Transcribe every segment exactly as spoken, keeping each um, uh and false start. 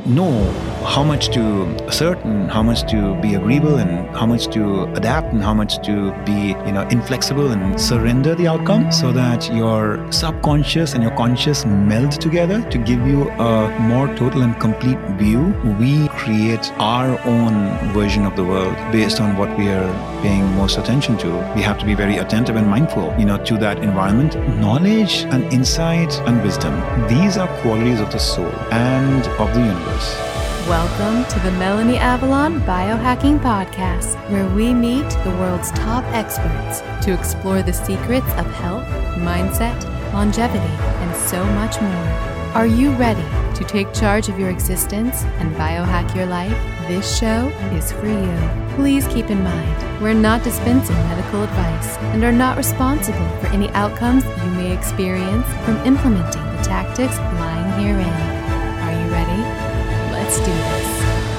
know how much to assert and how much to be agreeable and how much to adapt and how much to be, you know, inflexible and surrender the outcome, so that your subconscious and your conscious meld together to give you a more total and complete view. We create our own version of the world based on what we are paying most attention to. We have to be very attentive and mindful, you know, to that environment. Knowledge and insight and wisdom, these are qualities of the soul and of the universe. Welcome to the Melanie Avalon Biohacking Podcast, where we meet the world's top experts to explore the secrets of health, mindset, longevity, and so much more. Are you ready to take charge of your existence and biohack your life? This show is for you. Please keep in mind, we're not dispensing medical advice and are not responsible for any outcomes you may experience from implementing the tactics lying herein. Are you ready? Let's do this.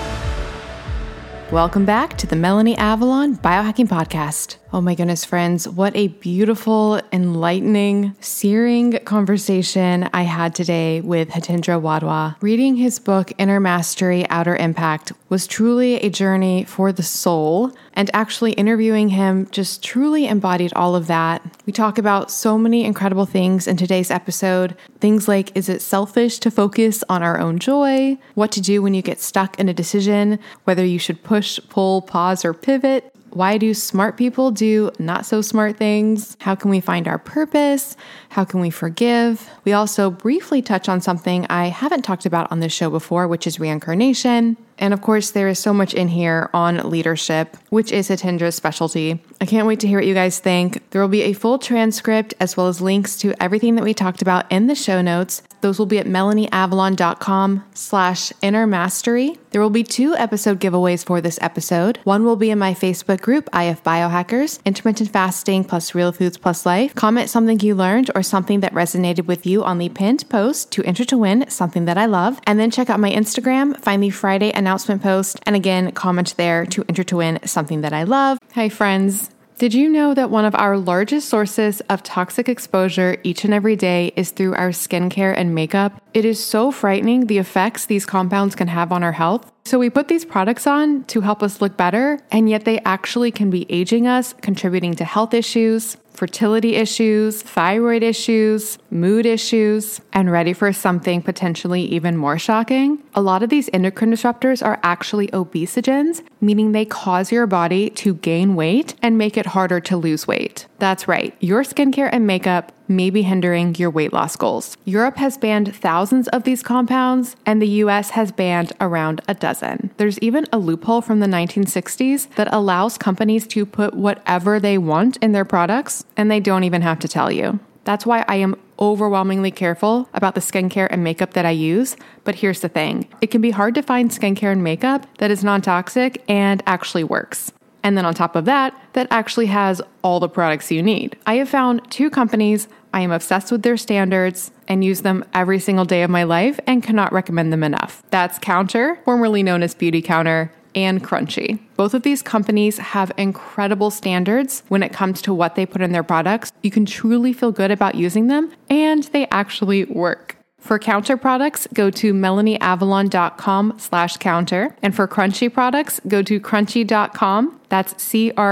Welcome back to the Melanie Avalon Biohacking Podcast. Oh my goodness, friends, what a beautiful, enlightening, searing conversation I had today with Hitendra Wadhwa. Reading his book, Inner Mastery, Outer Impact, was truly a journey for the soul, and actually interviewing him just truly embodied all of that. We talk about so many incredible things in today's episode. Things like, is it selfish to focus on our own joy? What to do when you get stuck in a decision, whether you should push, pull, pause, or pivot? Why do smart people do not so smart things? How can we find our purpose? How can we forgive? We also briefly touch on something I haven't talked about on this show before, which is reincarnation. And of course, there is so much in here on leadership, which is Hitendra's specialty. I can't wait to hear what you guys think. There will be a full transcript as well as links to everything that we talked about in the show notes. Those will be at melanieavalon.com slash inner mastery. There will be two episode giveaways for this episode. One will be in my Facebook group, I F Biohackers, Intermittent Fasting plus Real Foods plus Life. Comment something you learned or something that resonated with you on the pinned post to enter to win something that I love. And then check out my Instagram, find the Friday announcement post, and again, comment there to enter to win something that I love. Hey friends. Did you know that one of our largest sources of toxic exposure each and every day is through our skincare and makeup? It is so frightening the effects these compounds can have on our health. So we put these products on to help us look better, and yet they actually can be aging us, contributing to health issues, fertility issues, thyroid issues, mood issues, and ready for something potentially even more shocking? A lot of these endocrine disruptors are actually obesogens, meaning they cause your body to gain weight and make it harder to lose weight. That's right, your skincare and makeup may be hindering your weight loss goals. Europe has banned thousands of these compounds, and the U S has banned around a dozen. There's even a loophole from the nineteen sixties that allows companies to put whatever they want in their products, and they don't even have to tell you. That's why I am overwhelmingly careful about the skincare and makeup that I use. But here's the thing, it can be hard to find skincare and makeup that is non-toxic and actually works. And then on top of that, that actually has all the products you need. I have found two companies I am obsessed with their standards and use them every single day of my life and cannot recommend them enough. That's Counter, formerly known as Beauty Counter, and Crunchy. Both of these companies have incredible standards when it comes to what they put in their products. You can truly feel good about using them, and they actually work. For Counter products, go to melanieavalon.com slash counter. And for Crunchy products, go to crunchy.com. That's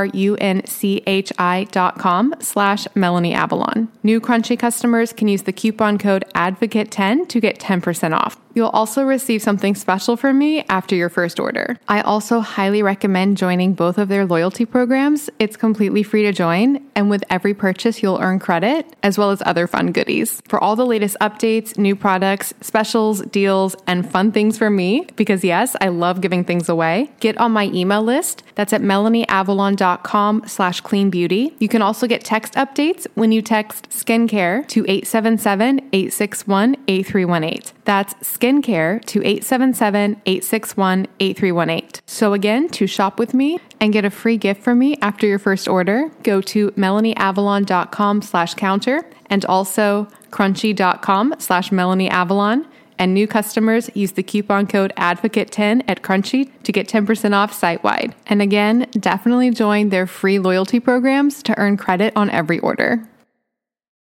C-R-U-N-C-H-I dot com slash Melanie Avalon. New Crunchy customers can use the coupon code advocate ten to get ten percent off. You'll also receive something special from me after your first order. I also highly recommend joining both of their loyalty programs. It's completely free to join, and with every purchase, you'll earn credit, as well as other fun goodies. For all the latest updates, new products, specials, deals, and fun things from me, because yes, I love giving things away, get on my email list. That's at melanieavalon.com slash clean beauty. You can also get text updates when you text skincare to eight seven seven, eight six one, eight three one eight. That's skincare to eight seven seven, eight six one, eight three one eight. So again, to shop with me and get a free gift from me after your first order, go to melanieavalon.com slash counter and also crunchy.com slash melanieavalon. And new customers use the coupon code advocate ten at Crunchy to get ten percent off site-wide. And again, definitely join their free loyalty programs to earn credit on every order.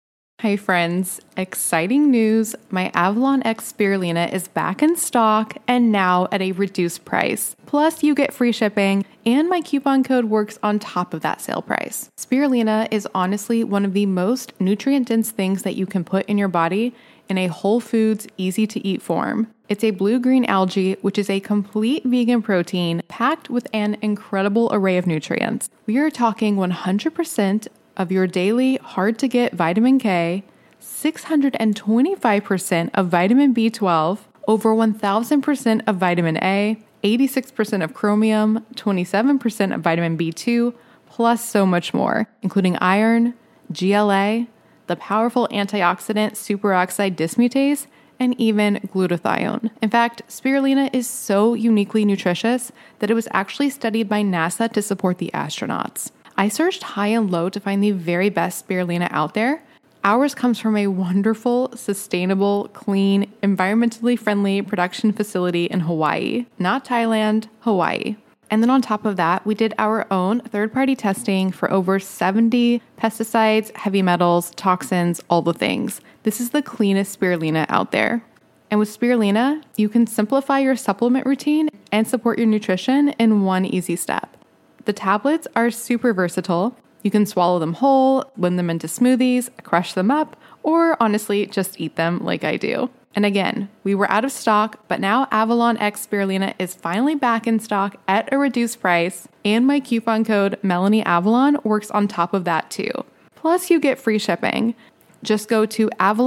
Hi friends, exciting news. My Avalon X Spirulina is back in stock and now at a reduced price. Plus you get free shipping and my coupon code works on top of that sale price. Spirulina is honestly one of the most nutrient-dense things that you can put in your body in a whole foods, easy to eat form. It's a blue-green algae, which is a complete vegan protein packed with an incredible array of nutrients. We are talking one hundred percent of your daily hard-to-get vitamin K, six hundred twenty-five percent of vitamin B twelve, over one thousand percent of vitamin A, eighty-six percent of chromium, twenty-seven percent of vitamin B two, plus so much more, including iron, G L A, the powerful antioxidant superoxide dismutase, and even glutathione. In fact, spirulina is so uniquely nutritious that it was actually studied by NASA to support the astronauts. I searched high and low to find the very best spirulina out there. Ours comes from a wonderful, sustainable, clean, environmentally friendly production facility in Hawaii, not Thailand, Hawaii. And then on top of that, we did our own third-party testing for over seventy pesticides, heavy metals, toxins, all the things. This is the cleanest spirulina out there. And with spirulina, you can simplify your supplement routine and support your nutrition in one easy step. The tablets are super versatile. You can swallow them whole, blend them into smoothies, crush them up, or honestly, just eat them like I do. And again, we were out of stock, but now Avalon X Spirulina is finally back in stock at a reduced price, and my coupon code MelanieAvalon works on top of that too. Plus, you get free shipping. Just go to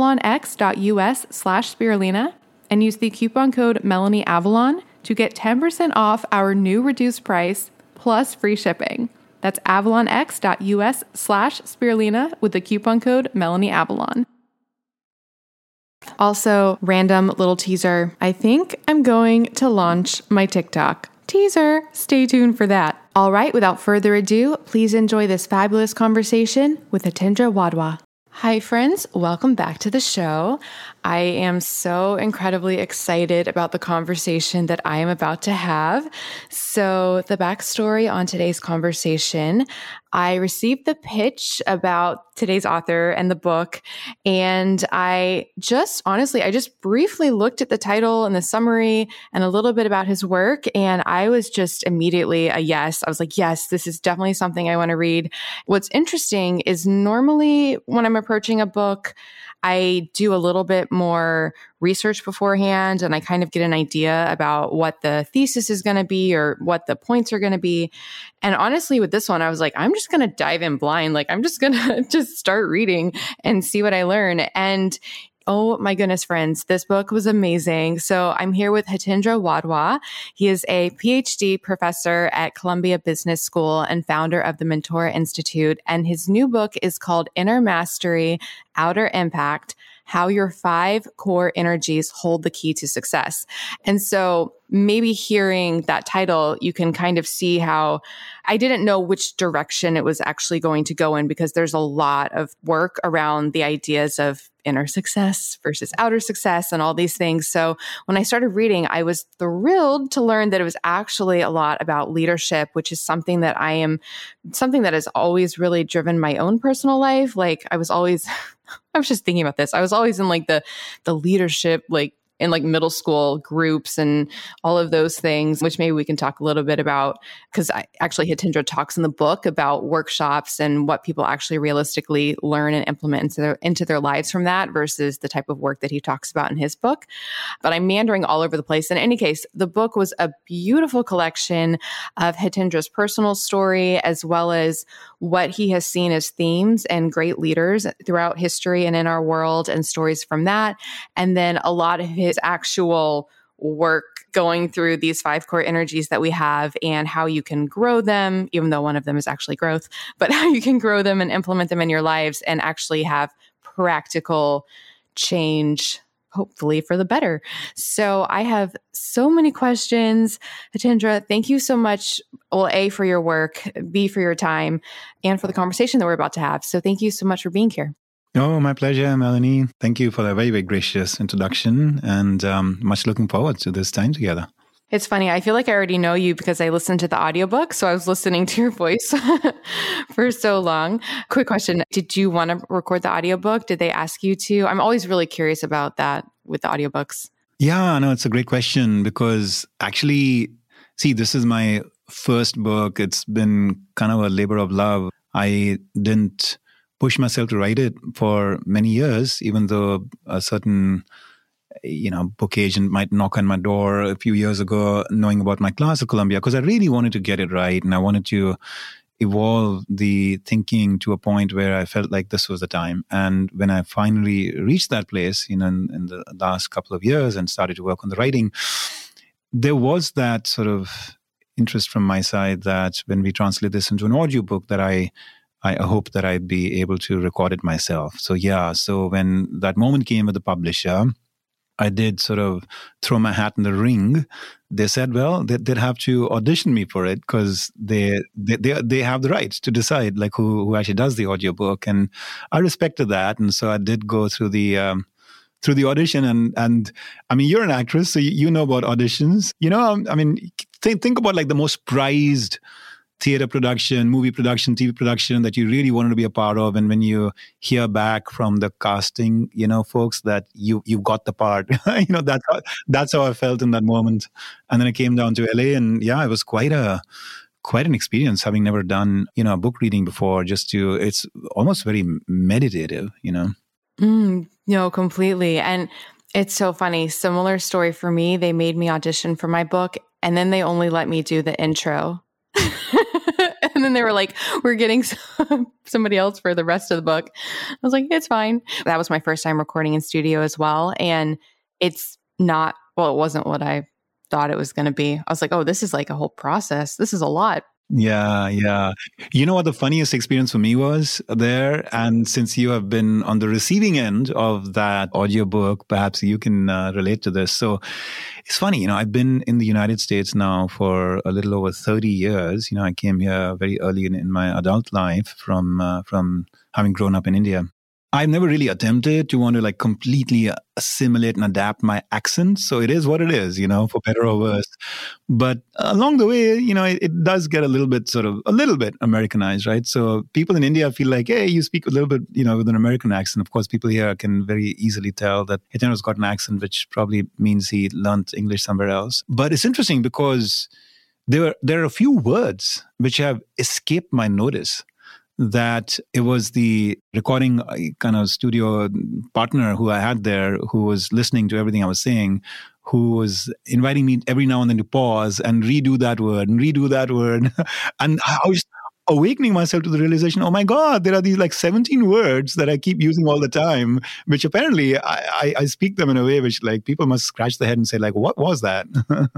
avalonx.us slash spirulina and use the coupon code MelanieAvalon to get ten percent off our new reduced price plus free shipping. That's avalonx.us slash spirulina with the coupon code MelanieAvalon. Also, random little teaser. I think I'm going to launch my TikTok. Teaser, stay tuned for that. All right, without further ado, please enjoy this fabulous conversation with Hitendra Wadhwa. Hi friends, welcome back to the show. I am so incredibly excited about the conversation that I am about to have. So the backstory on today's conversation, I received the pitch about today's author and the book, and I just, honestly, I just briefly looked at the title and the summary and a little bit about his work, and I was just immediately a yes. I was like, yes, this is definitely something I want to read. What's interesting is normally when I'm approaching a book, I do a little bit more research beforehand and I kind of get an idea about what the thesis is going to be or what the points are going to be. And honestly, with this one, I was like, I'm just going to dive in blind. Like, I'm just going to just start reading and see what I learn. And oh my goodness, friends, this book was amazing. So I'm here with Hitendra Wadhwa. He is a P H D professor at Columbia Business School and founder of the Mentora Institute. And his new book is called Inner Mastery, Outer Impact: How Your Five Core Energies Hold the Key to Success. And so maybe hearing that title, you can kind of see how I didn't know which direction it was actually going to go in, because there's a lot of work around the ideas of inner success versus outer success and all these things. So when I started reading, I was thrilled to learn that it was actually a lot about leadership, which is something that I am, something that has always really driven my own personal life. Like I was always, I was just thinking about this. I was always in like the, the leadership, like in like middle school groups and all of those things, which maybe we can talk a little bit about, because I actually Hitendra talks in the book about workshops and what people actually realistically learn and implement into their, into their lives from that versus the type of work that he talks about in his book. But I'm meandering all over the place. In any case, the book was a beautiful collection of Hitendra's personal story, as well as what he has seen as themes and great leaders throughout history and in our world, and stories from that. And then a lot of his actual work going through these five core energies that we have and how you can grow them, even though one of them is actually growth, but how you can grow them and implement them in your lives and actually have practical change, hopefully for the better. So I have so many questions. Hitendra, thank you so much. Well, A, for your work, B, for your time, and for the conversation that we're about to have. So thank you so much for being here. Oh, my pleasure, Melanie. Thank you for that very, very gracious introduction, and um, much looking forward to this time together. It's funny. I feel like I already know you because I listened to the audiobook. So I was listening to your voice for so long. Quick question. Did you want to record the audiobook? Did they ask you to? I'm always really curious about that with the audiobooks. Yeah, no, it's a great question because actually, see, this is my first book. It's been kind of a labor of love. I didn't push myself to write it for many years, even though a certain you know, book agent might knock on my door a few years ago, knowing about my class at Columbia, because I really wanted to get it right. And I wanted to evolve the thinking to a point where I felt like this was the time. And when I finally reached that place, you know, in, in the last couple of years and started to work on the writing, there was that sort of interest from my side that when we translate this into an audiobook, that I I hope that I'd be able to record it myself. So yeah, so when that moment came with the publisher, I did sort of throw my hat in the ring. They said, well, they, they'd have to audition me for it because they, they they they have the right to decide like who, who actually does the audiobook. And I respected that. And so I did go through the um, through the audition. And and I mean, you're an actress, so you, you know about auditions. You know, I mean, think think about like the most prized theater production, movie production, T V production that you really wanted to be a part of. And when you hear back from the casting, you know, folks that you you got the part, you know, that's how, that's how I felt in that moment. And then I came down to L A and yeah, it was quite a, quite an experience having never done, you know, a book reading before. Just to, it's almost very meditative, you know? Mm, no, completely. And it's so funny. Similar story for me. They made me audition for my book and then they only let me do the intro. And then they were like, we're getting some, somebody else for the rest of the book. I was like, it's fine. That was my first time recording in studio as well. And it's not, well, it wasn't what I thought it was going to be. I was like, oh, this is like a whole process. This is a lot. Yeah, yeah. You know what the funniest experience for me was there? And since you have been on the receiving end of that audiobook, perhaps you can uh, relate to this. So it's funny, you know, I've been in the United States now for a little over thirty years. You know, I came here very early in, in my adult life from uh, from having grown up in India. I've never really attempted to want to like completely assimilate and adapt my accent. So it is what it is, you know, for better or worse. But along the way, you know, it, it does get a little bit sort of, a little bit Americanized, right? So people in India feel like, hey, you speak a little bit, you know, with an American accent. Of course, people here can very easily tell that Hitendra's got an accent, which probably means he learned English somewhere else. But it's interesting because there, there are a few words which have escaped my notice. That it was the recording kind of studio partner who I had there who was listening to everything I was saying, who was inviting me every now and then to pause and redo that word and redo that word. And I was awakening myself to the realization, oh my God, there are these like seventeen words that I keep using all the time, which apparently I, I, I speak them in a way which like people must scratch their head and say like, what was that?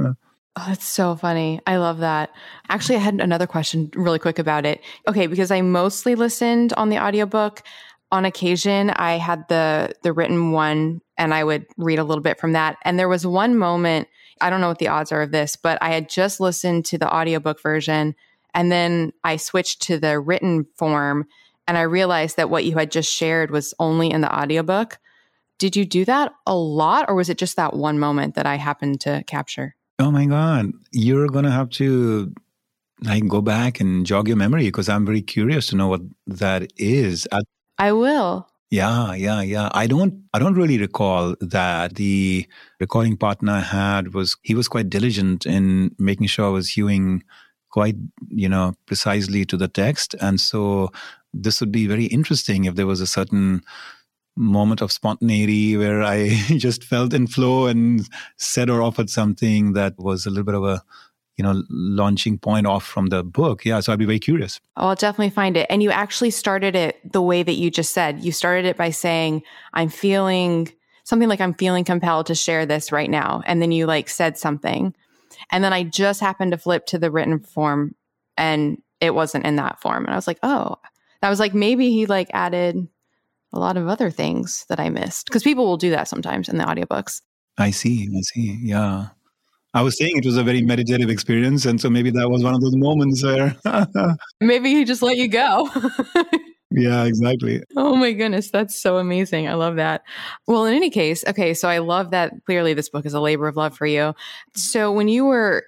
Oh, that's so funny. I love that. Actually, I had another question really quick about it. Okay, because I mostly listened on the audiobook. On occasion, I had the the written one and I would read a little bit from that. And there was one moment, I don't know what the odds are of this, but I had just listened to the audiobook version and then I switched to the written form and I realized that what you had just shared was only in the audiobook. Did you do that a lot or was it just that one moment that I happened to capture? Oh my God, you're going to have to like go back and jog your memory because I'm very curious to know what that is. I, I will. Yeah, yeah, yeah. I don't I don't really recall that. The recording partner I had was, he was quite diligent in making sure I was hewing quite, you know, precisely to the text. And so this would be very interesting if there was a certain moment of spontaneity where I just felt in flow and said or offered something that was a little bit of a, you know, launching point off from the book. Yeah, so I'd be very curious. Oh, I'll definitely find it. And you actually started it the way that you just said. You started it by saying, I'm feeling something like I'm feeling compelled to share this right now. And then you like said something. And then I just happened to flip to the written form and it wasn't in that form. And I was like, oh, that was like, maybe he like added a lot of other things that I missed because people will do that sometimes in the audiobooks. I see. I see. Yeah. I was saying it was a very meditative experience. And so maybe that was one of those moments where maybe he just let you go. Yeah, exactly. Oh my goodness, that's so amazing. I love that. Well, in any case, okay, so I love that clearly this book is a labor of love for you. So when you were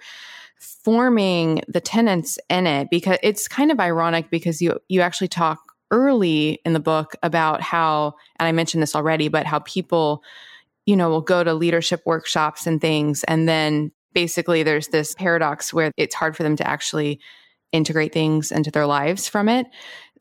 forming the tenets in it, because it's kind of ironic because you you actually talk early in the book about how, and I mentioned this already, but how people, you know, will go to leadership workshops and things, and then basically there's this paradox where it's hard for them to actually integrate things into their lives from it.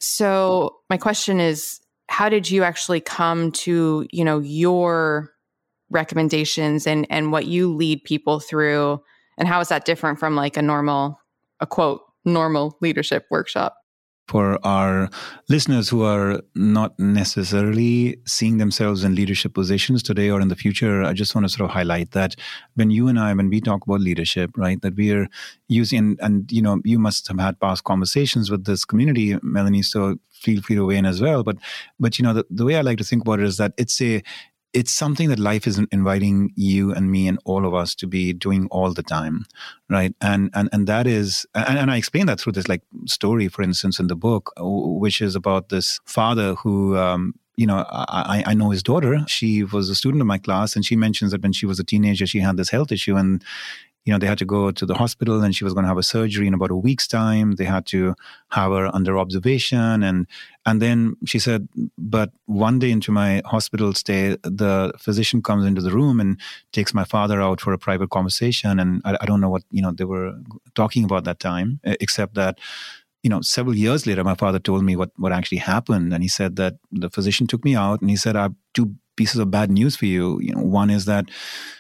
So my question is, how did you actually come to, you know, your recommendations and, and what you lead people through? And how is that different from like a normal, a quote, normal leadership workshop? For our listeners who are not necessarily seeing themselves in leadership positions today or in the future, I just want to sort of highlight that when you and I, when we talk about leadership, right, that we are using, and, you know, you must have had past conversations with this community, Melanie, so feel free to weigh in as well. But, but you know, the, the way I like to think about it is that it's a, it's something that life is inviting you and me and all of us to be doing all the time, right? And and and that is, and, and I explain that through this like story, for instance, in the book, which is about this father who, um, you know, I, I know his daughter. She was a student of my class, and she mentions that when she was a teenager, she had this health issue, and you know, they had to go to the hospital, and she was going to have a surgery in about a week's time. They had to have her under observation. And and then she said, but one day into my hospital stay, the physician comes into the room and takes my father out for a private conversation. And I, I don't know what, you know, they were talking about that time, except that, you know, several years later, my father told me what, what actually happened. And he said that the physician took me out and he said, I have two pieces of bad news for you. You know, one is that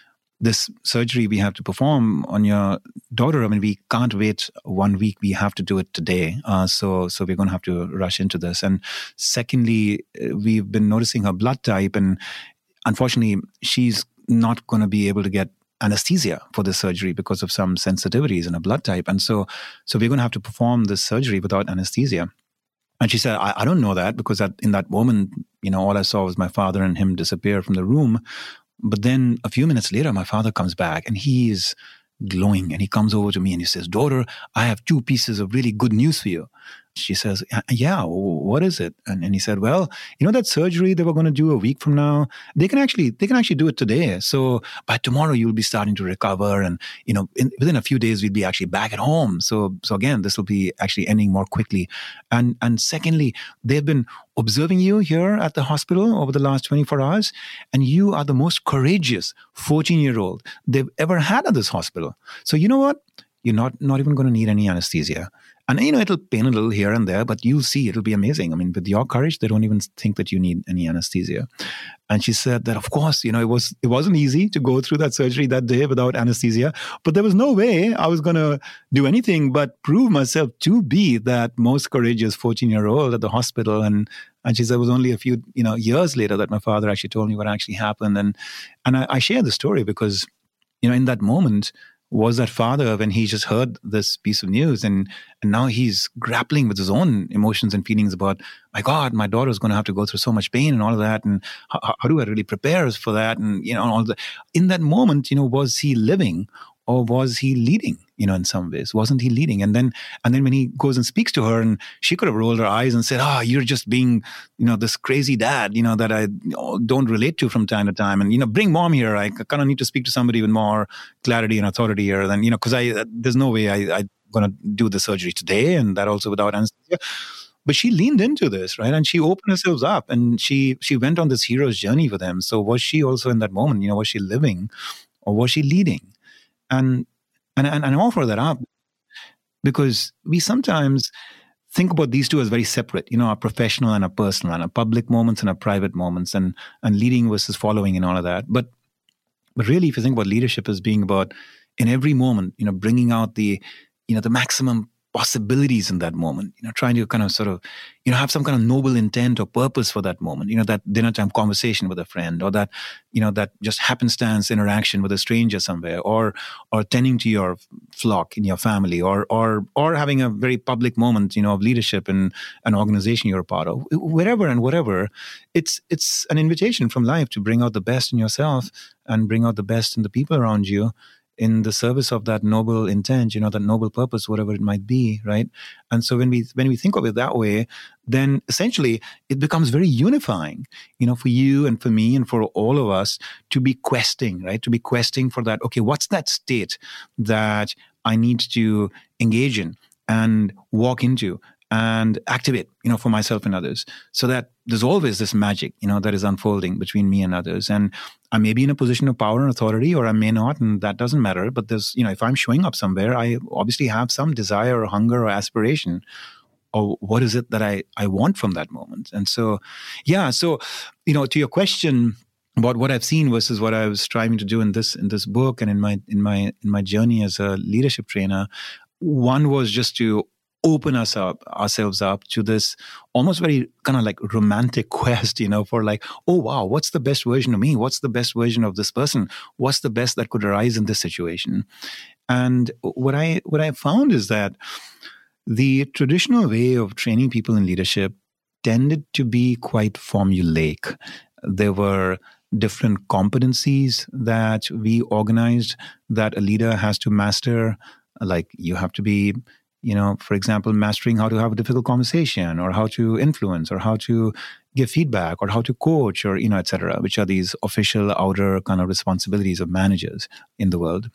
this surgery we have to perform on your daughter, I mean, we can't wait one week. We have to do it today. Uh, so so we're going to have to rush into this. And secondly, we've been noticing her blood type. And unfortunately, she's not going to be able to get anesthesia for this surgery because of some sensitivities in her blood type. And so, so we're going to have to perform this surgery without anesthesia. And she said, I, I don't know that, because that, in that moment, you know, all I saw was my father and him disappear from the room. But then a few minutes later, my father comes back and he is glowing, and he comes over to me and he says, daughter, I have two pieces of really good news for you. She says, yeah, what is it? And, and he said, well, you know, that surgery they were going to do a week from now, they can actually, they can actually do it today. So by tomorrow you'll be starting to recover. And, you know, in, within a few days, we'll be actually back at home. So, so again, this will be actually ending more quickly. And, and secondly, they've been observing you here at the hospital over the last twenty-four hours. And you are the most courageous fourteen year old they've ever had at this hospital. So you know what? You're not, not even going to need any anesthesia. And, you know, it'll pain a little here and there, but you'll see it'll be amazing. I mean, with your courage, they don't even think that you need any anesthesia. And she said that, of course, you know, it, was, it wasn't easy to go through that surgery that day without anesthesia, but there was no way I was going to do anything but prove myself to be that most courageous fourteen-year-old at the hospital. And and she said it was only a few, you know, years later that my father actually told me what actually happened. And, and I, I share the story because, you know, in that moment, was that father when he just heard this piece of news, and and now he's grappling with his own emotions and feelings about, my God, my daughter's going to have to go through so much pain and all of that, and how, how do I really prepare for that? And you know, all the in that moment, you know, was he living or was he leading? You know, in some ways, wasn't he leading? And then, and then when he goes and speaks to her, and she could have rolled her eyes and said, "Ah, oh, you're just being, you know, this crazy dad, you know, that I don't relate to from time to time, and you know, bring mom here. I kind of need to speak to somebody with more clarity and authority here. Then, you know, because I, there's no way I, I'm going to do the surgery today, and that also without anesthesia." But she leaned into this, right? And she opened herself up, and she she went on this hero's journey with him. So was she also in that moment? You know, was she living, or was she leading? And And, and, and I offer that up because we sometimes think about these two as very separate, you know, our professional and our personal, and our public moments and our private moments, and, and leading versus following and all of that. But, but really, if you think about leadership as being about in every moment, you know, bringing out the, you know, the maximum possibilities in that moment, you know, trying to kind of sort of, you know, have some kind of noble intent or purpose for that moment, you know, that dinner time conversation with a friend, or that, you know, that just happenstance interaction with a stranger somewhere, or, or tending to your flock in your family, or, or, or having a very public moment, you know, of leadership in an organization you're a part of, wherever and whatever. It's, it's an invitation from life to bring out the best in yourself and bring out the best in the people around you. in the service of that noble intent, you know, that noble purpose, whatever it might be, right? And so when we when we think of it that way, then essentially it becomes very unifying, you know, for you and for me and for all of us to be questing, right? To be questing for that, okay, what's that state that I need to engage in and walk into and activate, you know, for myself and others, so that there's always this magic, you know, that is unfolding between me and others. And I may be in a position of power and authority, or I may not, and that doesn't matter. But there's, you know, if I'm showing up somewhere, I obviously have some desire or hunger or aspiration, or what is it that I, I want from that moment. And so, yeah, so, you know, to your question about what I've seen versus what I was striving to do in this in this book and in my in my in my journey as a leadership trainer, one was just to open us up, ourselves up to this almost very kind of like romantic quest, you know, for like, oh, wow, what's the best version of me? What's the best version of this person? What's the best that could arise in this situation? And what I what I found is that the traditional way of training people in leadership tended to be quite formulaic. There were different competencies that we organized that a leader has to master. Like you have to be, you know, for example, mastering how to have a difficult conversation, or how to influence, or how to give feedback, or how to coach, or, you know, et cetera, which are these official outer kind of responsibilities of managers in the world.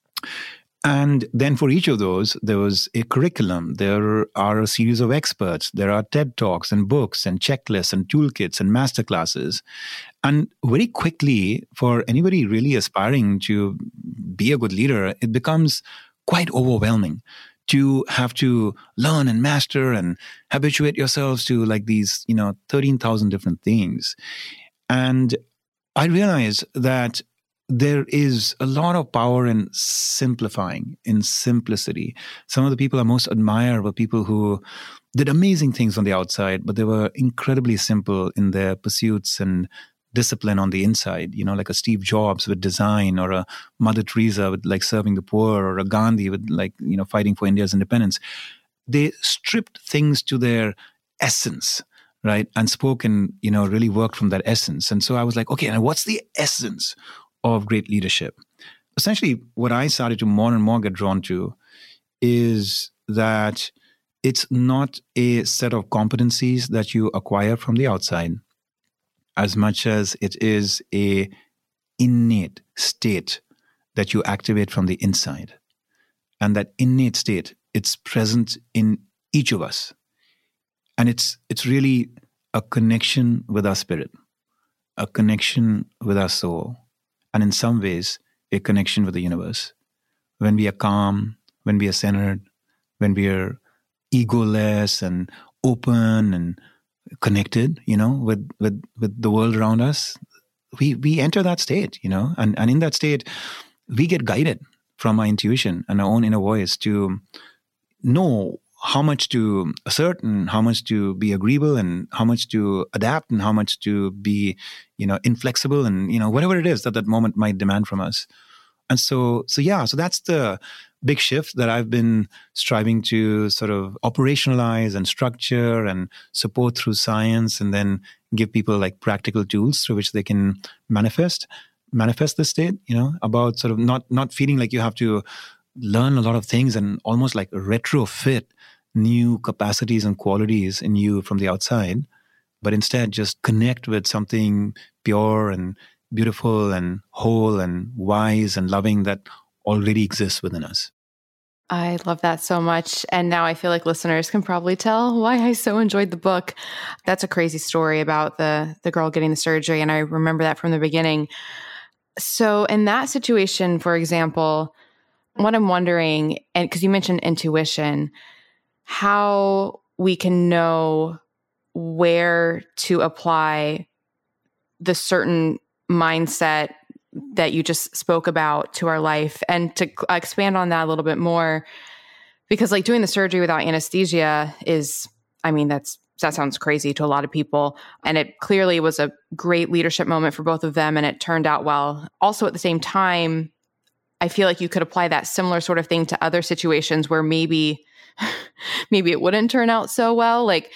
And then for each of those, there was a curriculum. There are a series of experts. There are TED Talks and books and checklists and toolkits and masterclasses. And very quickly, for anybody really aspiring to be a good leader, it becomes quite overwhelming to have to learn and master and habituate yourselves to like these, you know, thirteen thousand different things. And I realized that there is a lot of power in simplifying, in simplicity. Some of the people I most admire were people who did amazing things on the outside, but they were incredibly simple in their pursuits and discipline on the inside, you know, like a Steve Jobs with design, or a Mother Teresa with like serving the poor, or a Gandhi with like, you know, fighting for India's independence. They stripped things to their essence, right? And spoke and, you know, really worked from that essence. And so I was like, okay, and what's the essence of great leadership? Essentially, what I started to more and more get drawn to is that it's not a set of competencies that you acquire from the outside, as much as it is a innate state that you activate from the inside. And that innate state, it's present in each of us. And it's it's really a connection with our spirit, a connection with our soul, and in some ways, a connection with the universe. When we are calm, when we are centered, when we are egoless and open and connected, you know, with, with, with the world around us, we we enter that state, you know, and, and in that state, we get guided from our intuition and our own inner voice to know how much to assert and how much to be agreeable and how much to adapt and how much to be, you know, inflexible and, you know, whatever it is that that moment might demand from us. And so, so yeah, so that's the big shift that I've been striving to sort of operationalize and structure and support through science, and then give people like practical tools through which they can manifest, manifest the state, you know, about sort of not, not feeling like you have to learn a lot of things and almost like retrofit new capacities and qualities in you from the outside, but instead just connect with something pure and beautiful and whole and wise and loving that already exists within us. I love that so much. And now I feel like listeners can probably tell why I so enjoyed the book. That's a crazy story about the, the girl getting the surgery. And I remember that from the beginning. So in that situation, for example, what I'm wondering, and because you mentioned intuition, how we can know where to apply the certain mindset that you just spoke about to our life, and to expand on that a little bit more, because like doing the surgery without anesthesia is, I mean, that's, that sounds crazy to a lot of people. And it clearly was a great leadership moment for both of them. And it turned out well. Also at the same time, I feel like you could apply that similar sort of thing to other situations where maybe, maybe it wouldn't turn out so well. Like,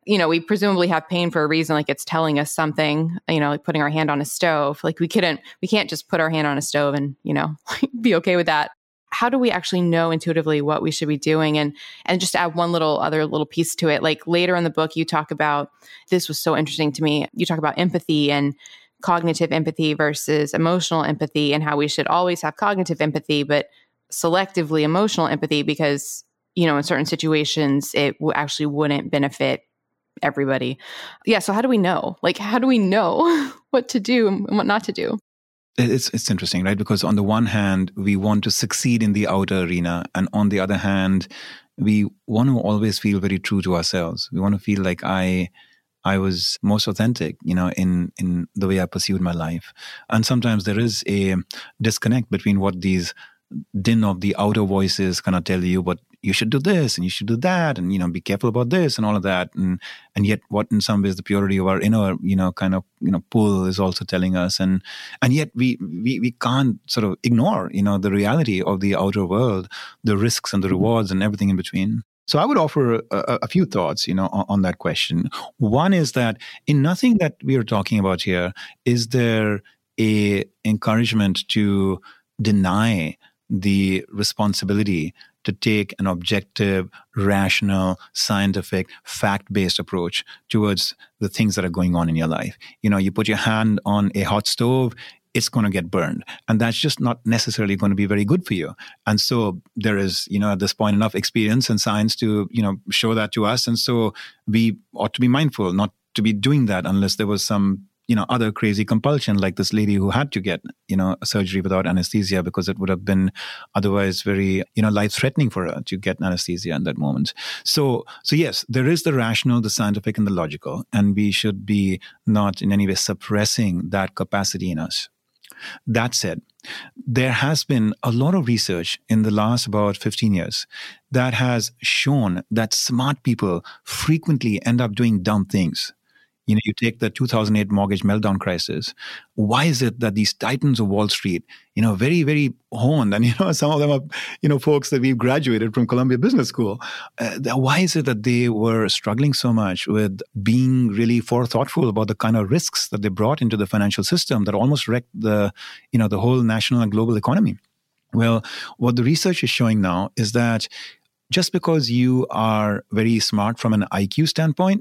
you know, we presumably have pain for a reason, like it's telling us something, you know, like putting our hand on a stove. Like we couldn't, we can't just put our hand on a stove and, you know, be okay with that. How do we actually know intuitively what we should be doing? And and just add one little other little piece to it. Like later in the book, you talk about, this was so interesting to me. You talk about empathy and cognitive empathy versus emotional empathy, and how we should always have cognitive empathy, but selectively emotional empathy, because, you know, in certain situations, it w- actually wouldn't benefit everybody. Yeah. So how do we know? Like, how do we know what to do and what not to do? It's it's interesting, right? Because on the one hand, we want to succeed in the outer arena. And on the other hand, we want to always feel very true to ourselves. We want to feel like I I was most authentic, you know, in, in the way I pursued my life. And sometimes there is a disconnect between what these din of the outer voices kind of tell you, but you should do this and you should do that, and, you know, be careful about this and all of that. And and yet what in some ways the purity of our inner, you know, kind of, you know, pull is also telling us. And and yet we we we can't sort of ignore, you know, the reality of the outer world, the risks and the rewards and everything in between. So I would offer a, a few thoughts, you know, on, on that question. One is that in nothing that we are talking about here, is there a encouragement to deny the responsibility to take an objective, rational, scientific, fact-based approach towards the things that are going on in your life. You know, you put your hand on a hot stove, it's going to get burned. And that's just not necessarily going to be very good for you. And so there is, you know, at this point enough experience and science to, you know, show that to us. And so we ought to be mindful not to be doing that unless there was some, you know, other crazy compulsion, like this lady who had to get, you know, surgery without anesthesia because it would have been otherwise very, you know, life-threatening for her to get anesthesia in that moment. So, so yes, there is the rational, the scientific, and the logical, and we should be not in any way suppressing that capacity in us. That said, there has been a lot of research in the last about fifteen years that has shown that smart people frequently end up doing dumb things. You know, you take the two thousand eight mortgage meltdown crisis. Why is it that these titans of Wall Street, you know, very, very honed, and, you know, some of them are, you know, folks that we've graduated from Columbia Business School. Uh, why is it that they were struggling so much with being really forethoughtful about the kind of risks that they brought into the financial system that almost wrecked the, you know, the whole national and global economy? Well, what the research is showing now is that just because you are very smart from an I Q standpoint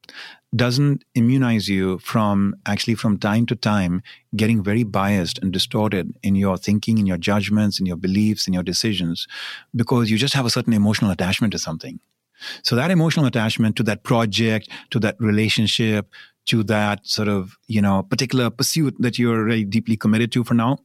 doesn't immunize you from actually from time to time getting very biased and distorted in your thinking, in your judgments, in your beliefs, in your decisions, because you just have a certain emotional attachment to something. So that emotional attachment to that project, to that relationship, to that sort of, you know, particular pursuit that you're very deeply committed to for now,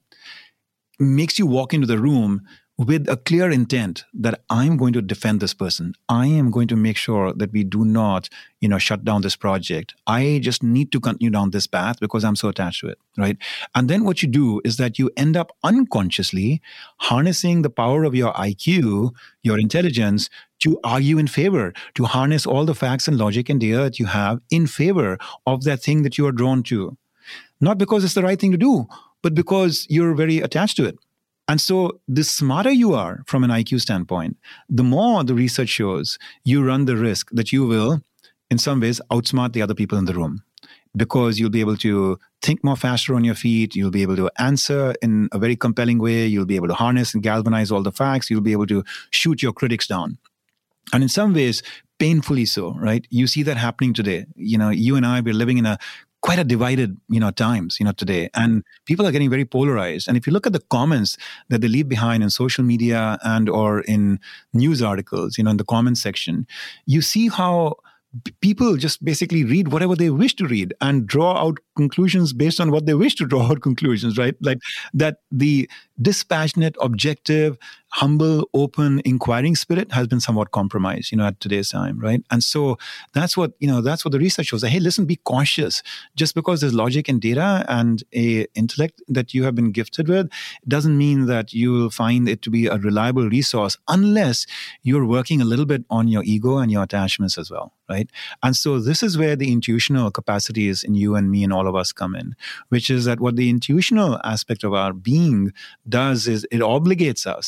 makes you walk into the room with a clear intent that I'm going to defend this person. I am going to make sure that we do not, you know, shut down this project. I just need to continue down this path because I'm so attached to it, right? And then what you do is that you end up unconsciously harnessing the power of your I Q, your intelligence, to argue in favor, to harness all the facts and logic and data that you have in favor of that thing that you are drawn to. Not because it's the right thing to do, but because you're very attached to it. And so the smarter you are from an I Q standpoint, the more the research shows you run the risk that you will, in some ways, outsmart the other people in the room, because you'll be able to think more faster on your feet. You'll be able to answer in a very compelling way. You'll be able to harness and galvanize all the facts. You'll be able to shoot your critics down. And in some ways, painfully so, right? You see that happening today. You know, you and I, we're living in a quite a divided, you know, times, you know, today. And people are getting very polarized. And if you look at the comments that they leave behind in social media and or in news articles, you know, in the comments section, you see how people just basically read whatever they wish to read and draw out conclusions based on what they wish to draw out conclusions, right? Like that the dispassionate, objective, humble, open, inquiring spirit has been somewhat compromised, you know, at today's time, right? And so that's what, you know, that's what the research shows. That, hey, listen, be cautious. Just because there's logic and data and a intellect that you have been gifted with, doesn't mean that you will find it to be a reliable resource unless you're working a little bit on your ego and your attachments as well, right? And so this is where the intuitional capacities in you and me and all of us come in, which is that what the intuitional aspect of our being does is it obligates us.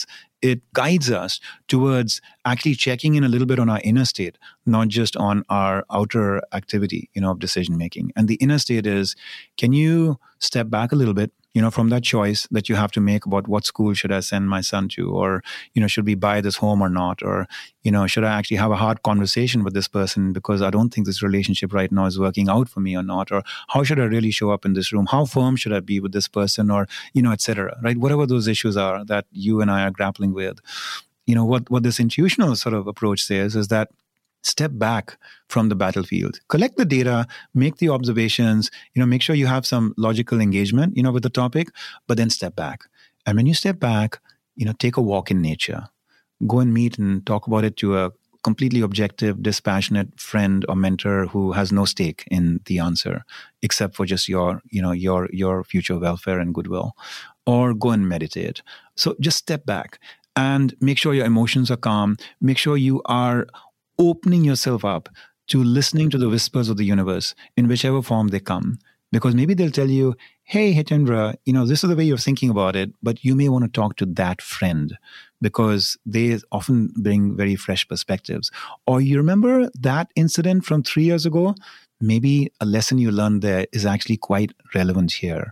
it guides us towards actually checking in a little bit on our inner state, not just on our outer activity, you know, of decision making. And the inner state is, can you step back a little bit, you know, from that choice that you have to make about what school should I send my son to, or, you know, should we buy this home or not, or, you know, should I actually have a hard conversation with this person because I don't think this relationship right now is working out for me or not, or how should I really show up in this room? How firm should I be with this person, or, you know, et cetera, right? Whatever those issues are that you and I are grappling with, you know, what, what this intuitional sort of approach says is that step back from the battlefield, collect the data, make the observations, you know, make sure you have some logical engagement, you know, with the topic, but then step back. And when you step back, you know, take a walk in nature, go and meet and talk about it to a completely objective, dispassionate friend or mentor who has no stake in the answer, except for just your, you know, your, your future welfare and goodwill, or go and meditate. So just step back and make sure your emotions are calm. Make sure you are opening yourself up to listening to the whispers of the universe in whichever form they come. Because maybe they'll tell you, hey, Hitendra, you know, this is the way you're thinking about it, but you may want to talk to that friend because they often bring very fresh perspectives. Or you remember that incident from three years ago? Maybe a lesson you learned there is actually quite relevant here.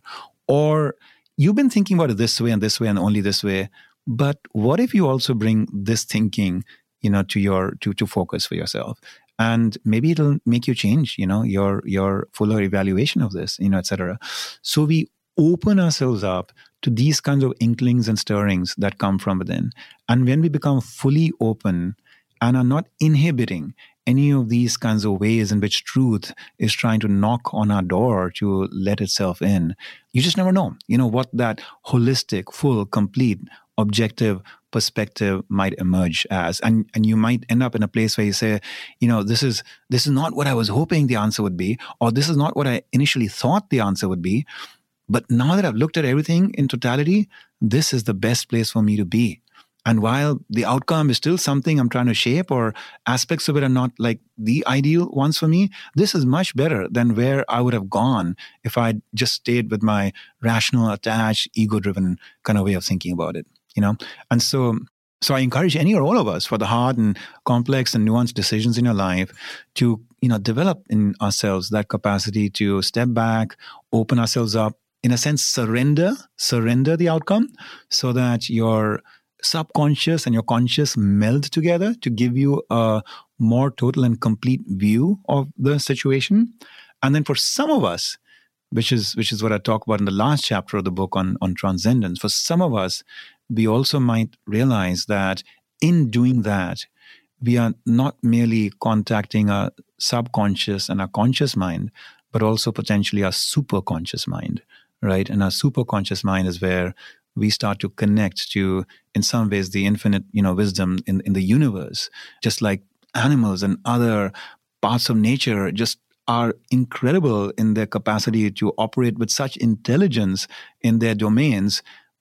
Or you've been thinking about it this way and this way and only this way, but what if you also bring this thinking, you know, to your to to focus for yourself, and maybe it'll make you change, you know, your your fuller evaluation of this, you know, et cetera. So we open ourselves up to these kinds of inklings and stirrings that come from within, and when we become fully open and are not inhibiting any of these kinds of ways in which truth is trying to knock on our door to let itself in, you just never know, you know, what that holistic, full, complete, objective perspective might emerge as. And and you might end up in a place where you say, you know, this is this is not what I was hoping the answer would be, or this is not what I initially thought the answer would be. But now that I've looked at everything in totality, this is the best place for me to be. And while the outcome is still something I'm trying to shape, or aspects of it are not like the ideal ones for me, this is much better than where I would have gone if I just stayed with my rational, attached, ego-driven kind of way of thinking about it, you know? And so, so I encourage any or all of us, for the hard and complex and nuanced decisions in your life, to, you know, develop in ourselves that capacity to step back, open ourselves up, in a sense, surrender, surrender the outcome, so that your subconscious and your conscious meld together to give you a more total and complete view of the situation. And then for some of us, which is which is what I talk about in the last chapter of the book on, on transcendence, for some of us, we also might realize that in doing that, we are not merely contacting our subconscious and our conscious mind, but also potentially our superconscious mind, right? And our superconscious mind is where we start to connect to, in some ways, the infinite, you know, wisdom in, in the universe. Just like animals and other parts of nature just are incredible in their capacity to operate with such intelligence in their domains,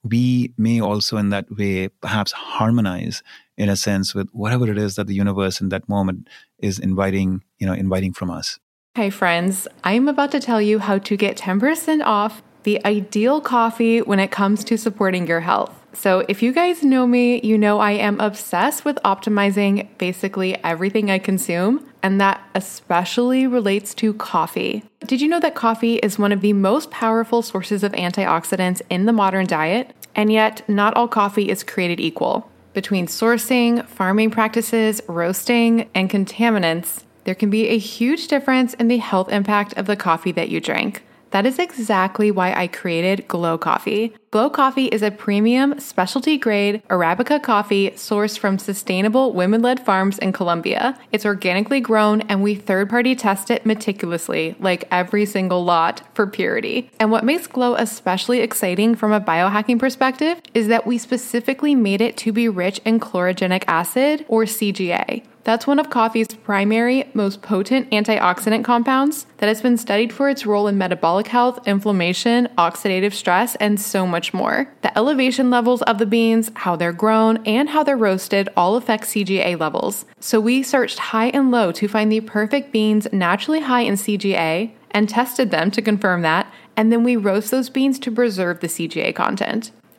we may also in that way perhaps harmonize, in a sense, with whatever it is that the universe in that moment is inviting, you know, inviting from us. Hey friends, I'm about to tell you how to get ten percent off the ideal coffee when it comes to supporting your health. So if you guys know me, you know I am obsessed with optimizing basically everything I consume, and that especially relates to coffee. Did you know that coffee is one of the most powerful sources of antioxidants in the modern diet? And yet, not all coffee is created equal. Between sourcing, farming practices, roasting, and contaminants, there can be a huge difference in the health impact of the coffee that you drink. That is exactly why I created Glow Coffee. Glow Coffee is a premium, specialty-grade Arabica coffee sourced from sustainable women-led farms in Colombia. It's organically grown, and we third-party test it meticulously, like every single lot, for purity. And what makes Glow especially exciting from a biohacking perspective is that we specifically made it to be rich in chlorogenic acid, or C G A. That's one of coffee's primary, most potent antioxidant compounds that has been studied for its role in metabolic health, inflammation, oxidative stress, and so much more. The elevation levels of the beans, how they're grown, and how they're roasted all affect C G A levels. So we searched high and low to find the perfect beans naturally high in C G A and tested them to confirm that, and then we roast those beans to preserve the C G A content.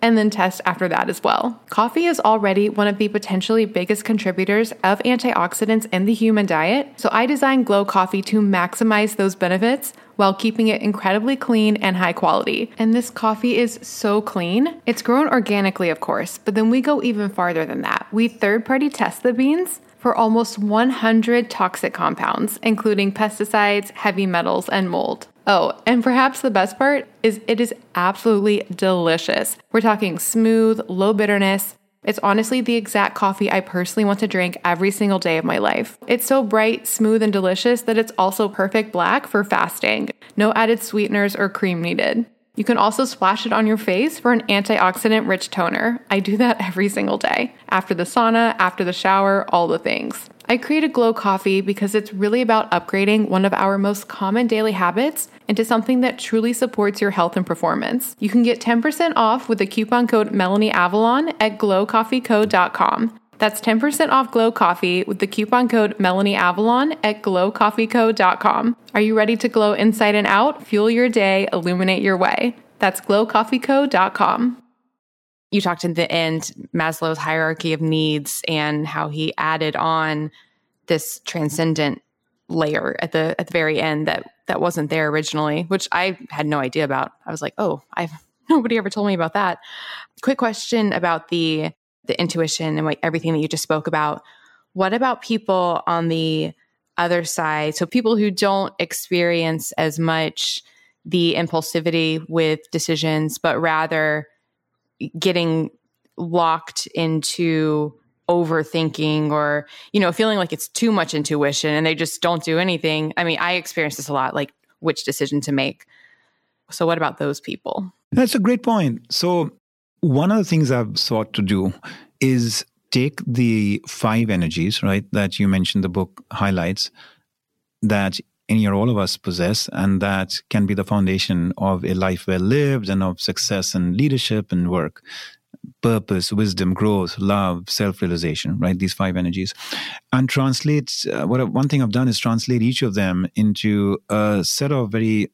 and then test after that as well. Coffee is already one of the potentially biggest contributors of antioxidants in the human diet, so I designed Glow Coffee to maximize those benefits while keeping it incredibly clean and high quality. And this coffee is so clean. It's grown organically, of course, but then we go even farther than that. We third-party test the beans for almost one hundred toxic compounds, including pesticides, heavy metals, and mold. Oh, and perhaps the best part is it is absolutely delicious. We're talking smooth, low bitterness. It's honestly the exact coffee I personally want to drink every single day of my life. It's so bright, smooth, and delicious that it's also perfect black for fasting. No added sweeteners or cream needed. You can also splash it on your face for an antioxidant-rich toner. I do that every single day. After the sauna, after the shower, all the things. I created Glow Coffee because it's really about upgrading one of our most common daily habits into something that truly supports your health and performance. You can get ten percent off with the coupon code MelanieAvalon at glow coffee co dot com. That's ten percent off Glow Coffee with the coupon code MelanieAvalon at glow coffee co dot com. Are you ready to glow inside and out, fuel your day, illuminate your way? That's glow coffee co dot com. You talked in the end, Maslow's hierarchy of needs and how he added on this transcendent layer at the at the very end that that wasn't there originally, which I had no idea about. I was like, oh, I've nobody ever told me about that. Quick question about the the intuition and like everything that you just spoke about. What about people on the other side? So people who don't experience as much the impulsivity with decisions, but rather getting locked into overthinking or, you know, feeling like it's too much intuition and they just don't do anything. I mean, I experience this a lot, like which decision to make. So what about those people? That's a great point. So one of the things I've sought to do is take the five energies, right, that you mentioned the book highlights, that any or all of us possess, and that can be the foundation of a life well lived and of success and leadership and work. Purpose, wisdom, growth, love, self-realization, right? These five energies. And translate, uh, what one thing I've done is translate each of them into a set of very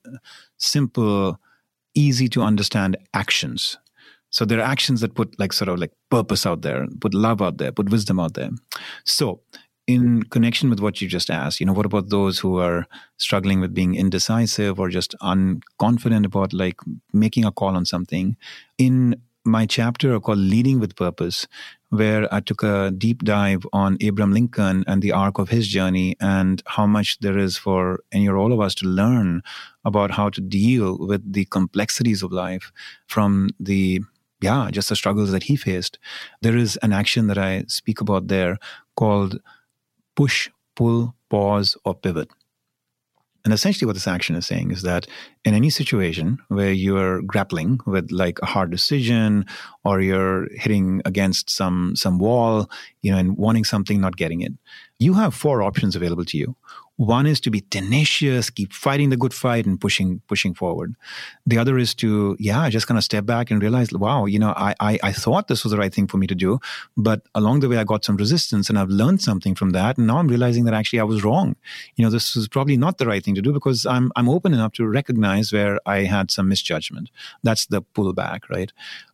simple, easy to understand actions. So there are actions that put like sort of like purpose out there, put love out there, put wisdom out there. So in connection with what you just asked, you know, what about those who are struggling with being indecisive or just unconfident about like making a call on something? In my chapter called Leading with Purpose, where I took a deep dive on Abraham Lincoln and the arc of his journey and how much there is for any or all of us to learn about how to deal with the complexities of life from the, yeah, just the struggles that he faced. There is an action that I speak about there called push, pull, pause, or pivot. And essentially what this action is saying is that in any situation where you're grappling with like a hard decision or you're hitting against some some wall, you know, and wanting something, not getting it, you have four options available to you. One is to be tenacious, keep fighting the good fight and pushing pushing forward. The other is to, yeah, just kind of step back and realize, wow, you know, I, I I thought this was the right thing for me to do, but along the way I got some resistance and I've learned something from that. And now I'm realizing that actually I was wrong. You know, this is probably not the right thing to do because I'm I'm open enough to recognize where I had some misjudgment. That's the pullback, right?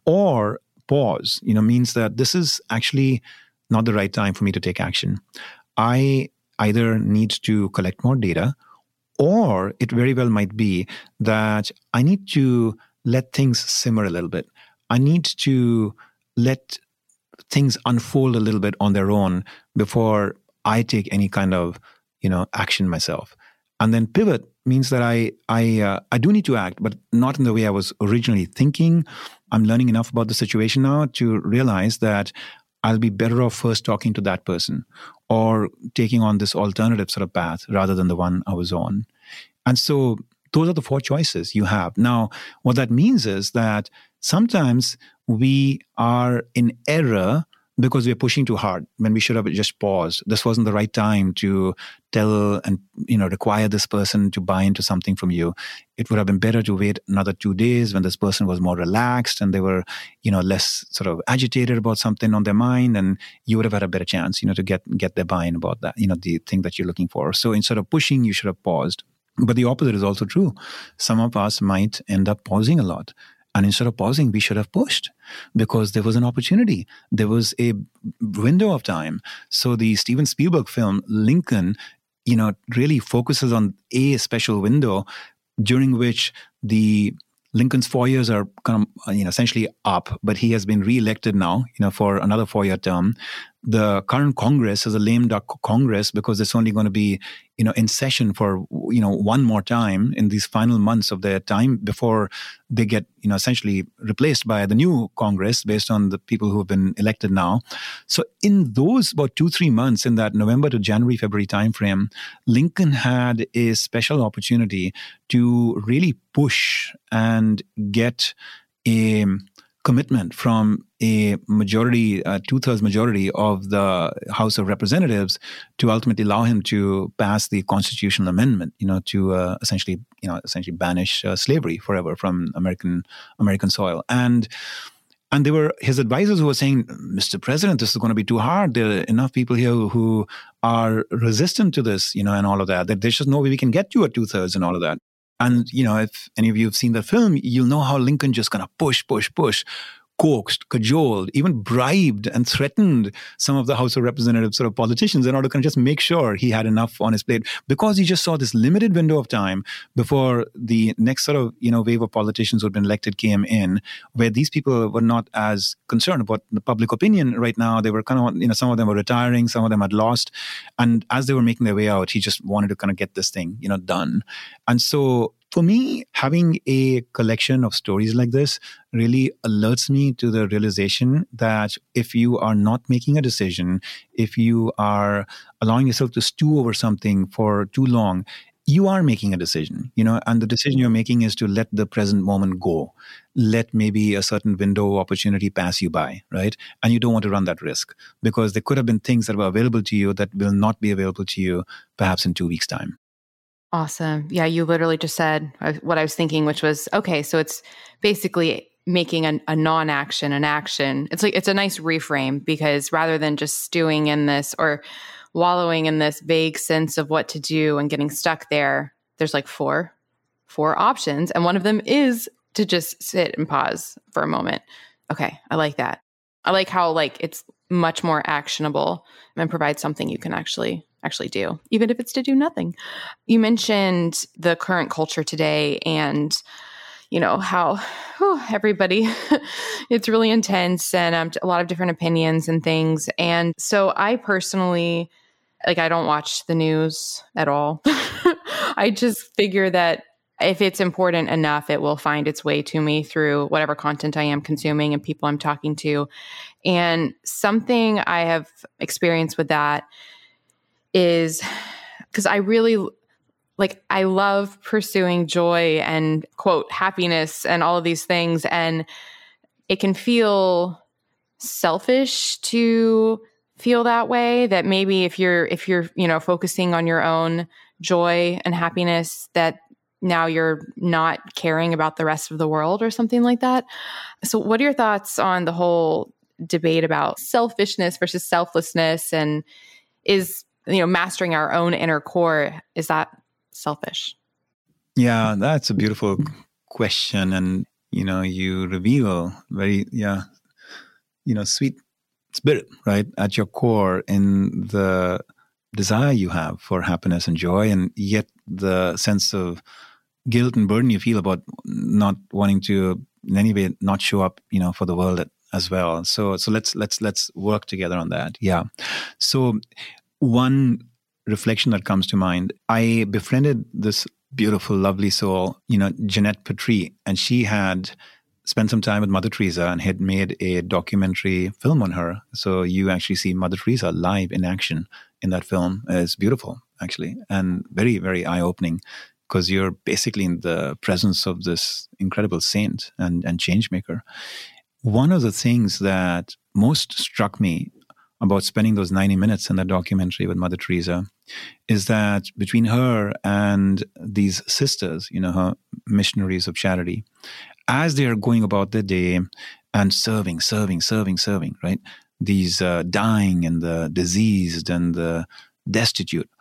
Or pause, you know, means that this is actually not the right time for me to take action. I either need to collect more data, or it very well might be that I need to let things simmer a little bit. I need to let things unfold a little bit on their own before I take any kind of, you know, action myself. And then pivot means that I I uh, I do need to act, but not in the way I was originally thinking. I'm learning enough about the situation now to realize that I'll be better off first talking to that person or taking on this alternative sort of path rather than the one I was on. And so those are the four choices you have. Now, what that means is that sometimes we are in error because we're pushing too hard when we should have just paused. This wasn't the right time to tell and, you know, require this person to buy into something from you. It would have been better to wait another two days when this person was more relaxed and they were, you know, less sort of agitated about something on their mind, and you would have had a better chance, you know, to get, get their buy-in about that, you know, the thing that you're looking for. So instead of pushing, you should have paused. But the opposite is also true. Some of us might end up pausing a lot. And instead of pausing, we should have pushed because there was an opportunity. There was a window of time. So the Steven Spielberg film, Lincoln, you know, really focuses on a special window during which the Lincoln's four years are kind of, you know, essentially up, but he has been reelected now, you know, for another four-year term. The current Congress is a lame duck Congress because it's only going to be, you know, in session for, you know, one more time in these final months of their time before they get, you know, essentially replaced by the new Congress based on the people who have been elected now. So in those about two, three months in that November to January, February timeframe, Lincoln had a special opportunity to really push and get a commitment from a majority, uh, two-thirds majority of the House of Representatives to ultimately allow him to pass the constitutional amendment, you know, to uh, essentially, you know, essentially banish uh, slavery forever from American American soil. And and there were his advisors who were saying, Mister President, this is going to be too hard. There are enough people here who are resistant to this, you know, and all of that. That there's just no way we can get you at two-thirds and all of that. And, you know, if any of you have seen the film, you'll know how Lincoln just kind of push, push, push, coaxed, cajoled, even bribed and threatened some of the House of Representatives sort of politicians in order to kind of just make sure he had enough on his plate because he just saw this limited window of time before the next sort of, you know, wave of politicians who had been elected came in, where these people were not as concerned about the public opinion right now. They were kind of, you know, some of them were retiring, some of them had lost. And as they were making their way out, he just wanted to kind of get this thing, you know, done. And so for me, having a collection of stories like this really alerts me to the realization that if you are not making a decision, if you are allowing yourself to stew over something for too long, you are making a decision, you know, and the decision you're making is to let the present moment go. Let maybe a certain window of opportunity pass you by, right? And you don't want to run that risk because there could have been things that were available to you that will not be available to you perhaps in two weeks' time. Awesome. Yeah, you literally just said what I was thinking, which was, okay, so it's basically making a, a non-action an action. It's like, it's a nice reframe because rather than just stewing in this or wallowing in this vague sense of what to do and getting stuck there, there's like four, four options. And one of them is to just sit and pause for a moment. Okay, I like that. I like how like it's much more actionable and provides something you can actually actually do, even if it's to do nothing. You mentioned the current culture today and, you know, how whew, everybody, it's really intense and um, a lot of different opinions and things. And so I personally, like, I don't watch the news at all. I just figure that if it's important enough, it will find its way to me through whatever content I am consuming and people I'm talking to. And something I have experienced with that is because I really, like, I love pursuing joy and, quote, happiness and all of these things. And it can feel selfish to feel that way, that maybe if you're, if you're, you know, focusing on your own joy and happiness, that now you're not caring about the rest of the world or something like that. So what are your thoughts on the whole debate about selfishness versus selflessness? And is, you know, mastering our own inner core, is that selfish? Yeah, that's a beautiful question. And, you know, you reveal very, yeah, you know, sweet spirit, right, at your core in the desire you have for happiness and joy, and yet the sense of guilt and burden you feel about not wanting to in any way not show up, you know, for the world as well. So, so let's, let's, let's work together on that. Yeah. So, one reflection that comes to mind, I befriended this beautiful, lovely soul, you know, Jeanette Petrie, and she had spent some time with Mother Teresa and had made a documentary film on her. So you actually see Mother Teresa live in action in that film. It's beautiful, actually, and very, very eye-opening because you're basically in the presence of this incredible saint and, and change maker. One of the things that most struck me about spending those ninety minutes in that documentary with Mother Teresa is that between her and these sisters, you know, her missionaries of charity, as they are going about their day and serving, serving, serving, serving, right? These uh, dying and the diseased and the destitute,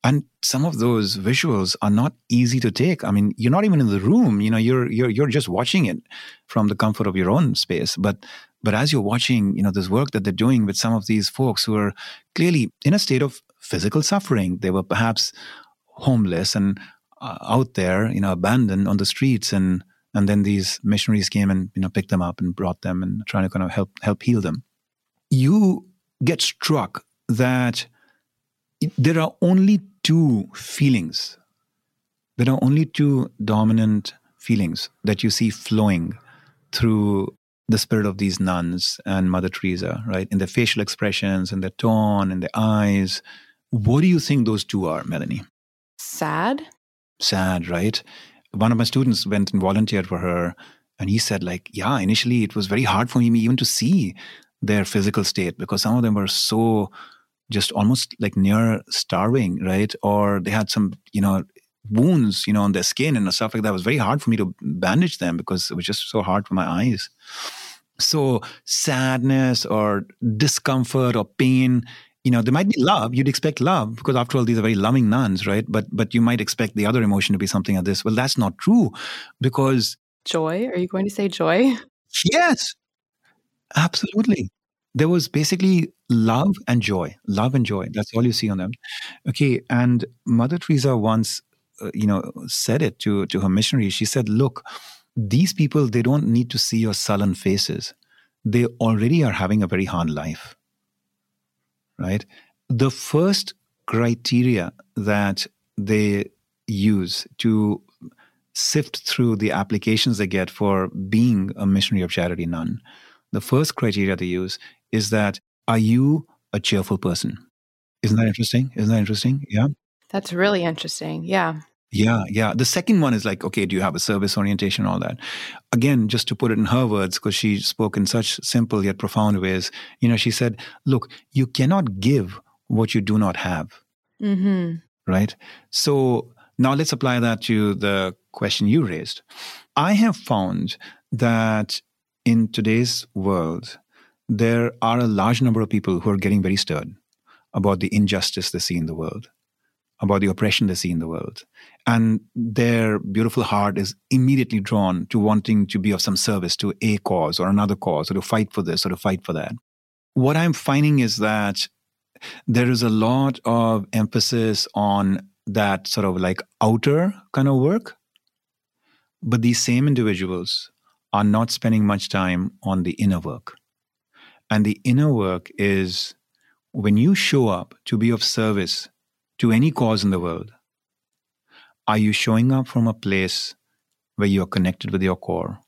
And some of those visuals are not easy to take. I mean, you're not even in the room. You know, you're you're you're just watching it from the comfort of your own space. But but as you're watching, you know, this work that they're doing with some of these folks who are clearly in a state of physical suffering. They were perhaps homeless and uh, out there, you know, abandoned on the streets, and and then these missionaries came and, you know, picked them up and brought them and trying to kind of help help heal them. You get struck that there are only two feelings. There are only two dominant feelings that you see flowing through the spirit of these nuns and Mother Teresa, right? In their facial expressions, in their tone, in their eyes. What do you think those two are, Melanie? Sad. Sad, right? One of my students went and volunteered for her, and he said, like, yeah, initially it was very hard for me even to see their physical state because some of them were so just almost like near starving, right? Or they had some, you know, wounds, you know, on their skin and stuff like that. It was very hard for me to bandage them because it was just so hard for my eyes. So sadness or discomfort or pain, you know, there might be love. You'd expect love because after all, these are very loving nuns, right? But but you might expect the other emotion to be something like this. Well, that's not true because... Joy? Are you going to say joy? Yes, absolutely. There was basically love and joy, love and joy. That's all you see on them. Okay. And Mother Teresa once, uh, you know, said it to, to her missionaries. She said, look, these people, they don't need to see your sullen faces. They already are having a very hard life, right? The first criteria that they use to sift through the applications they get for being a missionary of charity nun, the first criteria they use is that, are you a cheerful person? Isn't that interesting? Isn't that interesting? Yeah. That's really interesting. Yeah. Yeah, yeah. The second one is like, okay, do you have a service orientation, all that? Again, just to put it in her words, because she spoke in such simple yet profound ways, you know, she said, look, you cannot give what you do not have. Mm-hmm. Right? So now let's apply that to the question you raised. I have found that in today's world, there are a large number of people who are getting very stirred about the injustice they see in the world, about the oppression they see in the world. And their beautiful heart is immediately drawn to wanting to be of some service to a cause or another cause, or to fight for this or to fight for that. What I'm finding is that there is a lot of emphasis on that sort of like outer kind of work, but these same individuals are not spending much time on the inner work. And the inner work is when you show up to be of service to any cause in the world, are you showing up from a place where you are connected with your core,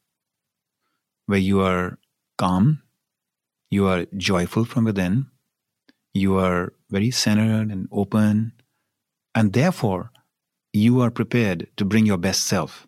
where you are calm, you are joyful from within, you are very centered and open, and therefore you are prepared to bring your best self.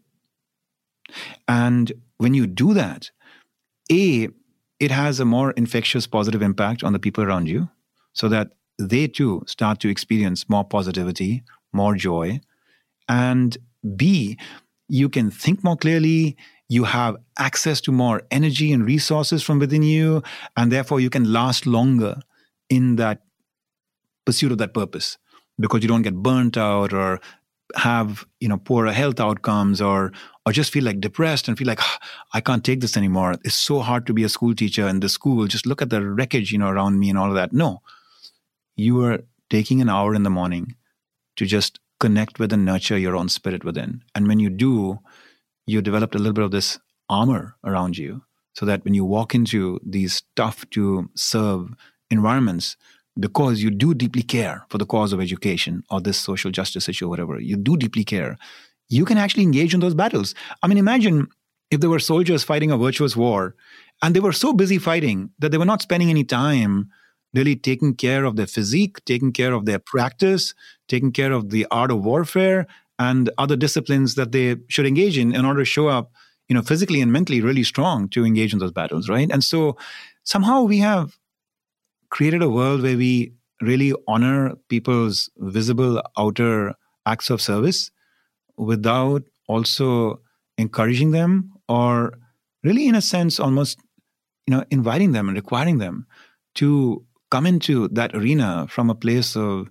And when you do that, A, it has a more infectious positive impact on the people around you so that they too start to experience more positivity, more joy. And B, you can think more clearly, you have access to more energy and resources from within you, and therefore you can last longer in that pursuit of that purpose because you don't get burnt out or have, you know, poorer health outcomes or or just feel like depressed and feel like, oh, I can't take this anymore. It's so hard to be a school teacher in the school. Just look at the wreckage, you know, around me and all of that. No, you are taking an hour in the morning to just connect with and nurture your own spirit within. And when you do, you developed a little bit of this armor around you so that when you walk into these tough to serve environments, because you do deeply care for the cause of education or this social justice issue or whatever, you do deeply care, you can actually engage in those battles. I mean, imagine if there were soldiers fighting a virtuous war and they were so busy fighting that they were not spending any time really taking care of their physique, taking care of their practice, taking care of the art of warfare and other disciplines that they should engage in in order to show up, you know, physically and mentally really strong to engage in those battles, right? And so somehow we have created a world where we really honor people's visible outer acts of service without also encouraging them or really, in a sense, almost, you know, inviting them and requiring them to come into that arena from a place of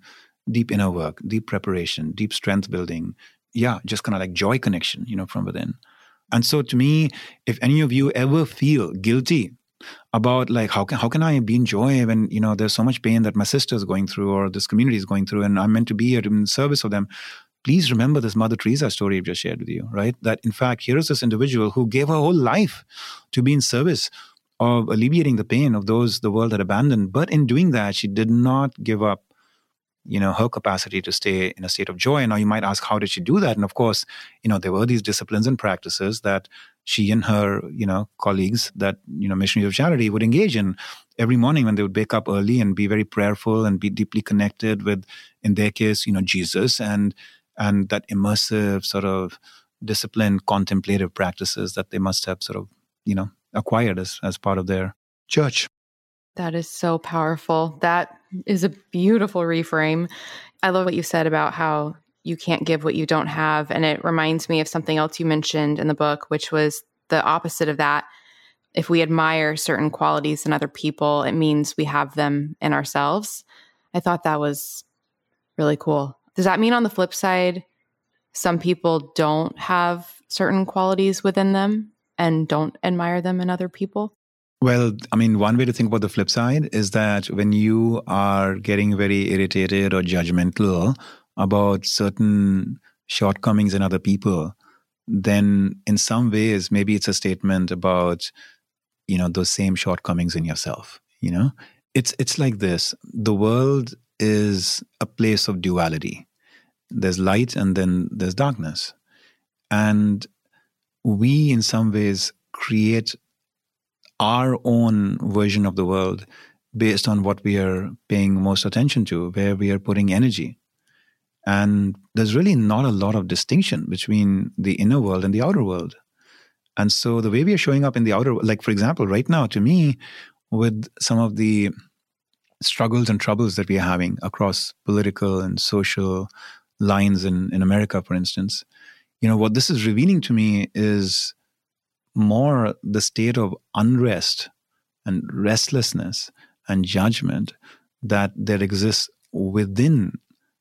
deep inner work, deep preparation, deep strength building. Yeah, just kind of like joy connection, you know, from within. And so to me, if any of you ever feel guilty about like, how can, how can I be in joy when, you know, there's so much pain that my sister is going through or this community is going through and I'm meant to be here in service of them, please remember this Mother Teresa story I've just shared with you, right? That in fact, here is this individual who gave her whole life to be in service of alleviating the pain of those the world had abandoned. But in doing that, she did not give up, you know, her capacity to stay in a state of joy. Now you might ask, how did she do that? And of course, you know, there were these disciplines and practices that she and her, you know, colleagues that, you know, missionaries of charity would engage in every morning when they would wake up early and be very prayerful and be deeply connected with, in their case, you know, Jesus and, and that immersive sort of disciplined contemplative practices that they must have sort of, you know, acquired as, as part of their church. That is so powerful. That is a beautiful reframe. I love what you said about how you can't give what you don't have. And it reminds me of something else you mentioned in the book, which was the opposite of that. If we admire certain qualities in other people, it means we have them in ourselves. I thought that was really cool. Does that mean on the flip side, some people don't have certain qualities within them and don't admire them in other people? Well, I mean, one way to think about the flip side is that when you are getting very irritated or judgmental about certain shortcomings in other people, then in some ways, maybe it's a statement about, you know, those same shortcomings in yourself. You know, it's it's like this. The world is a place of duality. There's light and then there's darkness. And we, in some ways, create our own version of the world based on what we are paying most attention to, where we are putting energy. And there's really not a lot of distinction between the inner world and the outer world. And so the way we are showing up in the outer, like for example, right now, to me, with some of the struggles and troubles that we are having across political and social lines in, in America, for instance, you know, what this is revealing to me is more the state of unrest and restlessness and judgment that there exists within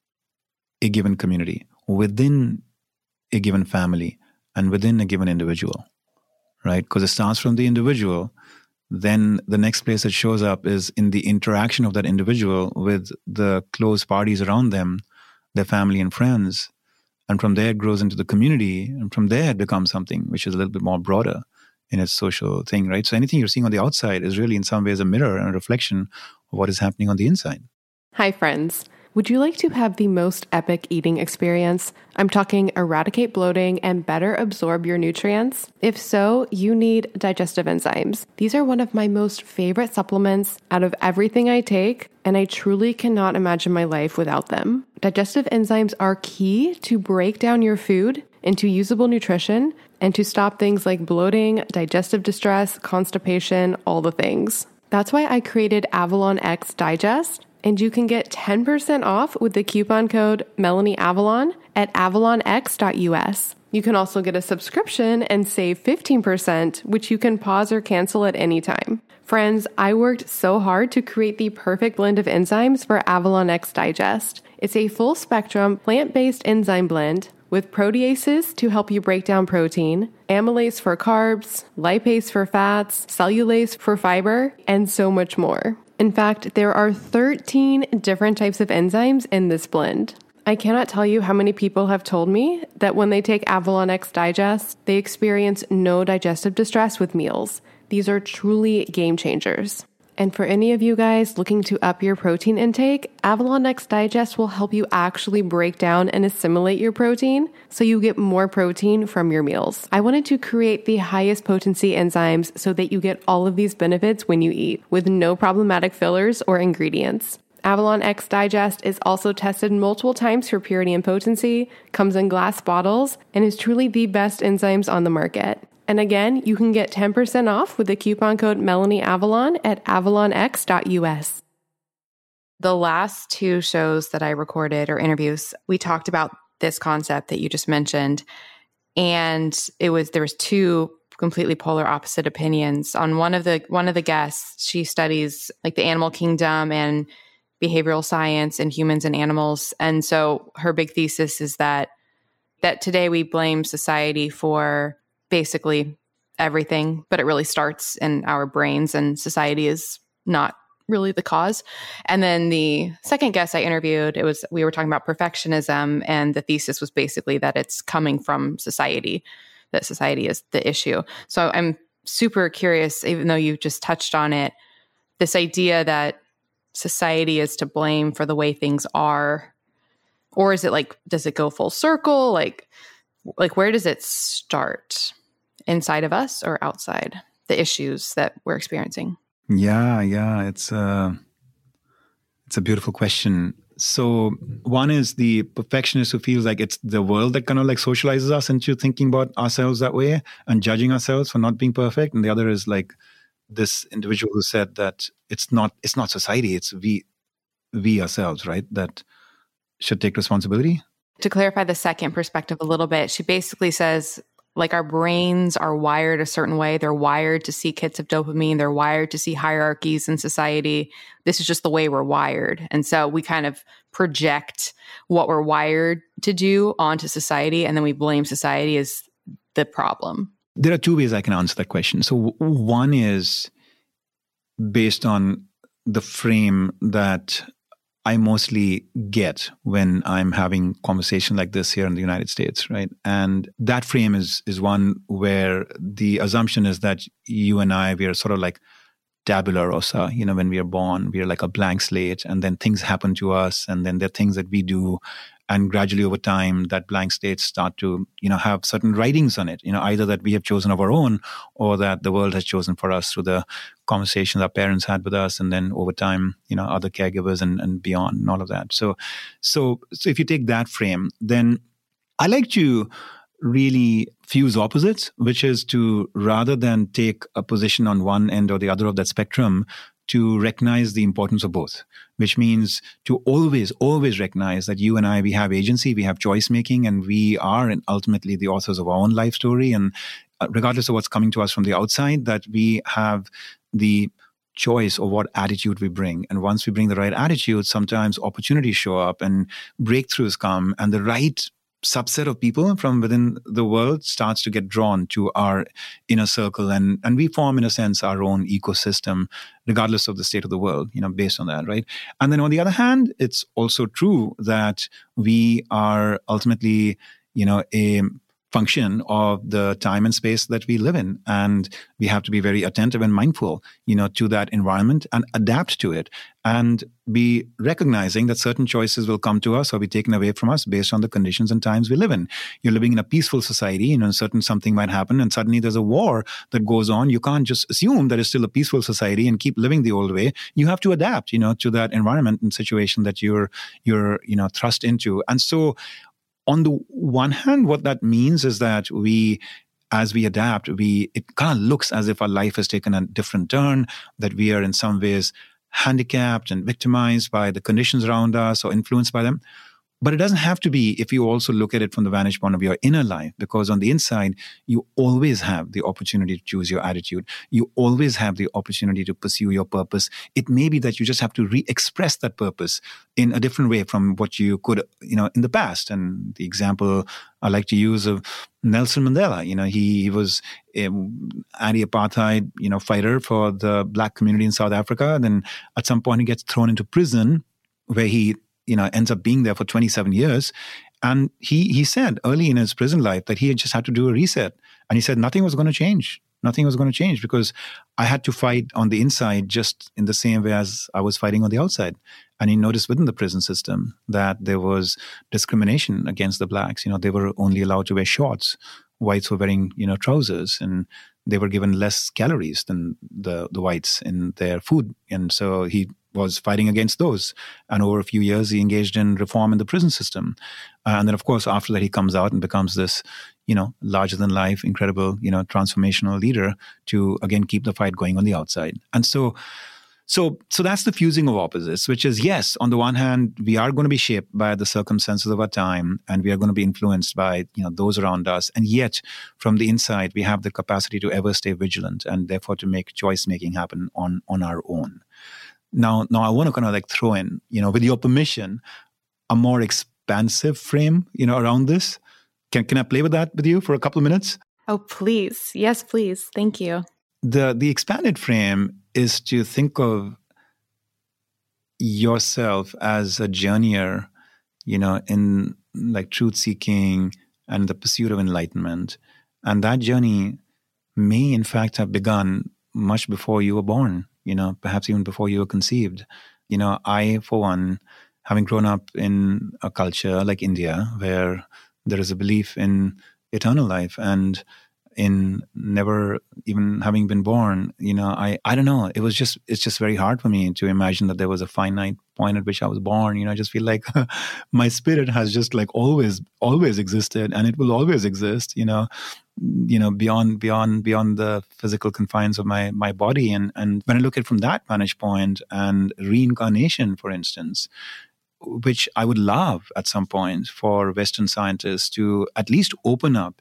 a given community, within a given family, and within a given individual, right? Because it starts from the individual. Then the next place it shows up is in the interaction of that individual with the close parties around them, their family and friends. And from there it grows into the community. And from there it becomes something which is a little bit more broader in its social thing, right? So anything you're seeing on the outside is really in some ways a mirror and a reflection of what is happening on the inside. Hi, friends. Would you like to have the most epic eating experience? I'm talking eradicate bloating and better absorb your nutrients. If so, you need digestive enzymes. These are one of my most favorite supplements out of everything I take, and I truly cannot imagine my life without them. Digestive enzymes are key to break down your food into usable nutrition and to stop things like bloating, digestive distress, constipation, all the things. That's why I created Avalon X Digest. And you can get ten percent off with the coupon code MelanieAvalon at avalon x dot u s. You can also get a subscription and save fifteen percent, which you can pause or cancel at any time. Friends, I worked so hard to create the perfect blend of enzymes for Avalon X Digest. It's a full-spectrum, plant-based enzyme blend with proteases to help you break down protein, amylase for carbs, lipase for fats, cellulase for fiber, and so much more. In fact, there are thirteen different types of enzymes in this blend. I cannot tell you how many people have told me that when they take Avalon X Digest, they experience no digestive distress with meals. These are truly game changers. And for any of you guys looking to up your protein intake, Avalon X Digest will help you actually break down and assimilate your protein so you get more protein from your meals. I wanted to create the highest potency enzymes so that you get all of these benefits when you eat, with no problematic fillers or ingredients. Avalon X Digest is also tested multiple times for purity and potency, comes in glass bottles, and is truly the best enzymes on the market. And again, you can get ten percent off with the coupon code MelanieAvalon at avalon x dot u s. The last two shows that I recorded or interviews, we talked about this concept that you just mentioned. And it was, there was two completely polar opposite opinions. On one of the, one of the guests, she studies like the animal kingdom and behavioral science in humans and animals. And so her big thesis is that that today we blame society for basically everything, but it really starts in our brains, and society is not really the cause. And then the second guest I interviewed, it was we were talking about perfectionism, and the thesis was basically that it's coming from society, that society is the issue. So I'm super curious, even though you just touched on it, this idea that society is to blame for the way things are, or is it like, does it go full circle? Like, like where does it start? Inside of us or outside the issues that we're experiencing? Yeah, yeah, it's a, it's a beautiful question. So one is the perfectionist who feels like it's the world that kind of like socializes us into thinking about ourselves that way and judging ourselves for not being perfect. And the other is like this individual who said that it's not it's not society, it's we we ourselves, right, that should take responsibility. To clarify the second perspective a little bit, she basically says, like, our brains are wired a certain way. They're wired to seek hits of dopamine. They're wired to see hierarchies in society. This is just the way we're wired. And so we kind of project what we're wired to do onto society, and then we blame society as the problem. There are two ways I can answer that question. So one is based on the frame that I mostly get when I'm having conversation like this here in the United States, right? And that frame is is one where the assumption is that you and I, we are sort of like tabula rasa. You know, when we are born, we are like a blank slate, and then things happen to us, and then there are things that we do, and gradually over time, that blank states start to, you know, have certain writings on it, you know, either that we have chosen of our own or that the world has chosen for us through the conversations our parents had with us. And then over time, you know, other caregivers and, and beyond and all of that. So, so, so if you take that frame, then I like to really fuse opposites, which is to, rather than take a position on one end or the other of that spectrum, to recognize the importance of both, which means to always, always recognize that you and I, we have agency, we have choice making, and we are ultimately the authors of our own life story. And regardless of what's coming to us from the outside, that we have the choice of what attitude we bring. And once we bring the right attitude, sometimes opportunities show up and breakthroughs come, and the right subset of people from within the world starts to get drawn to our inner circle, and and we form, in a sense, our own ecosystem, regardless of the state of the world, you know, based on that, right? And then on the other hand, it's also true that we are ultimately, you know, a function of the time and space that we live in, and we have to be very attentive and mindful, you know, to that environment and adapt to it, and be recognizing that certain choices will come to us or be taken away from us based on the conditions and times we live in. You're living in a peaceful society, you know, certain something might happen, and suddenly there's a war that goes on. You can't just assume that it's still a peaceful society and keep living the old way. You have to adapt, you know, to that environment and situation that you're you're you know thrust into. And so, on the one hand, what that means is that we, as we adapt, we it kind of looks as if our life has taken a different turn, that we are in some ways handicapped and victimized by the conditions around us or influenced by them. But it doesn't have to be if you also look at it from the vantage point of your inner life, because on the inside, you always have the opportunity to choose your attitude. You always have the opportunity to pursue your purpose. It may be that you just have to re-express that purpose in a different way from what you could, you know, in the past. And the example I like to use of Nelson Mandela, you know, he, he was an anti-apartheid, you know, fighter for the Black community in South Africa. And then at some point he gets thrown into prison where he you know, ends up being there for twenty-seven years. And he he said early in his prison life that he had just had to do a reset. And he said nothing was going to change. Nothing was going to change because I had to fight on the inside just in the same way as I was fighting on the outside. And he noticed within the prison system that there was discrimination against the Blacks. You know, they were only allowed to wear shorts. Whites were wearing, you know, trousers, and they were given less calories than the, the whites in their food. And so he was fighting against those. And over a few years, he engaged in reform in the prison system. Uh, and then, of course, after that, he comes out and becomes this, you know, larger than life, incredible, you know, transformational leader to, again, keep the fight going on the outside. And so, so, so that's the fusing of opposites, which is, yes, on the one hand, we are going to be shaped by the circumstances of our time, and we are going to be influenced by, you know, those around us. And yet, from the inside, we have the capacity to ever stay vigilant and therefore to make choice making happen on, on our own. Now, now I want to kind of like throw in, you know, with your permission, a more expansive frame, you know, around this. Can can I play with that with you for a couple of minutes? Oh, please. Yes, please. Thank you. The the expanded frame is to think of yourself as a journeyer, you know, in like truth seeking and the pursuit of enlightenment. And that journey may in fact have begun much before you were born, you know, perhaps even before you were conceived. You know, I, for one, having grown up in a culture like India, where there is a belief in eternal life and in never even having been born, you know, I, I don't know. It was just, it's just very hard for me to imagine that there was a finite point at which I was born. You know, I just feel like my spirit has just like always, always existed, and it will always exist, you know, you know, beyond, beyond, beyond the physical confines of my, my body. And, and when I look at it from that vantage point, and reincarnation, for instance, which I would love at some point for Western scientists to at least open up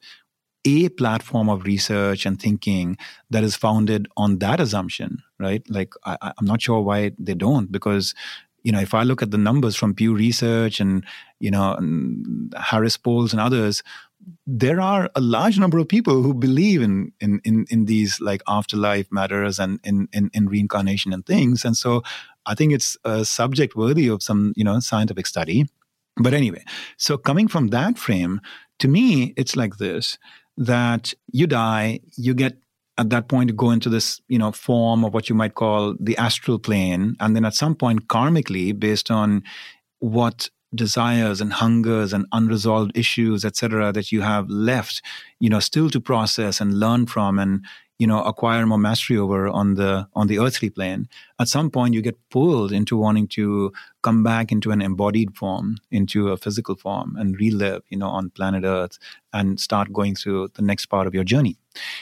a platform of research and thinking that is founded on that assumption, right? Like, I, I'm not sure why they don't, because, you know, if I look at the numbers from Pew Research and, you know, and Harris Polls and others, there are a large number of people who believe in in in, in these like afterlife matters and in, in in reincarnation and things. And so I think it's a subject worthy of some, you know, scientific study. But anyway, so coming from that frame, to me, it's like this, that you die, you get at that point to go into this, you know, form of what you might call the astral plane. And then at some point, karmically, based on what desires and hungers and unresolved issues, et cetera, that you have left, you know, still to process and learn from and, you know, acquire more mastery over on the on the earthly plane. At some point, you get pulled into wanting to come back into an embodied form, into a physical form, and relive, you know, on planet Earth and start going through the next part of your journey.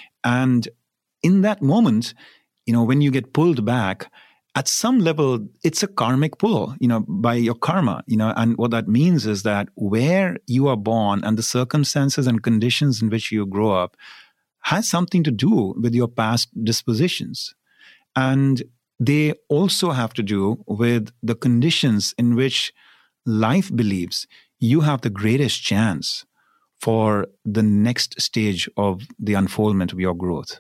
And in that moment, you know, when you get pulled back, at some level, it's a karmic pull, you know, by your karma, you know, and what that means is that where you are born and the circumstances and conditions in which you grow up has something to do with your past dispositions. And they also have to do with the conditions in which life believes you have the greatest chance for the next stage of the unfoldment of your growth.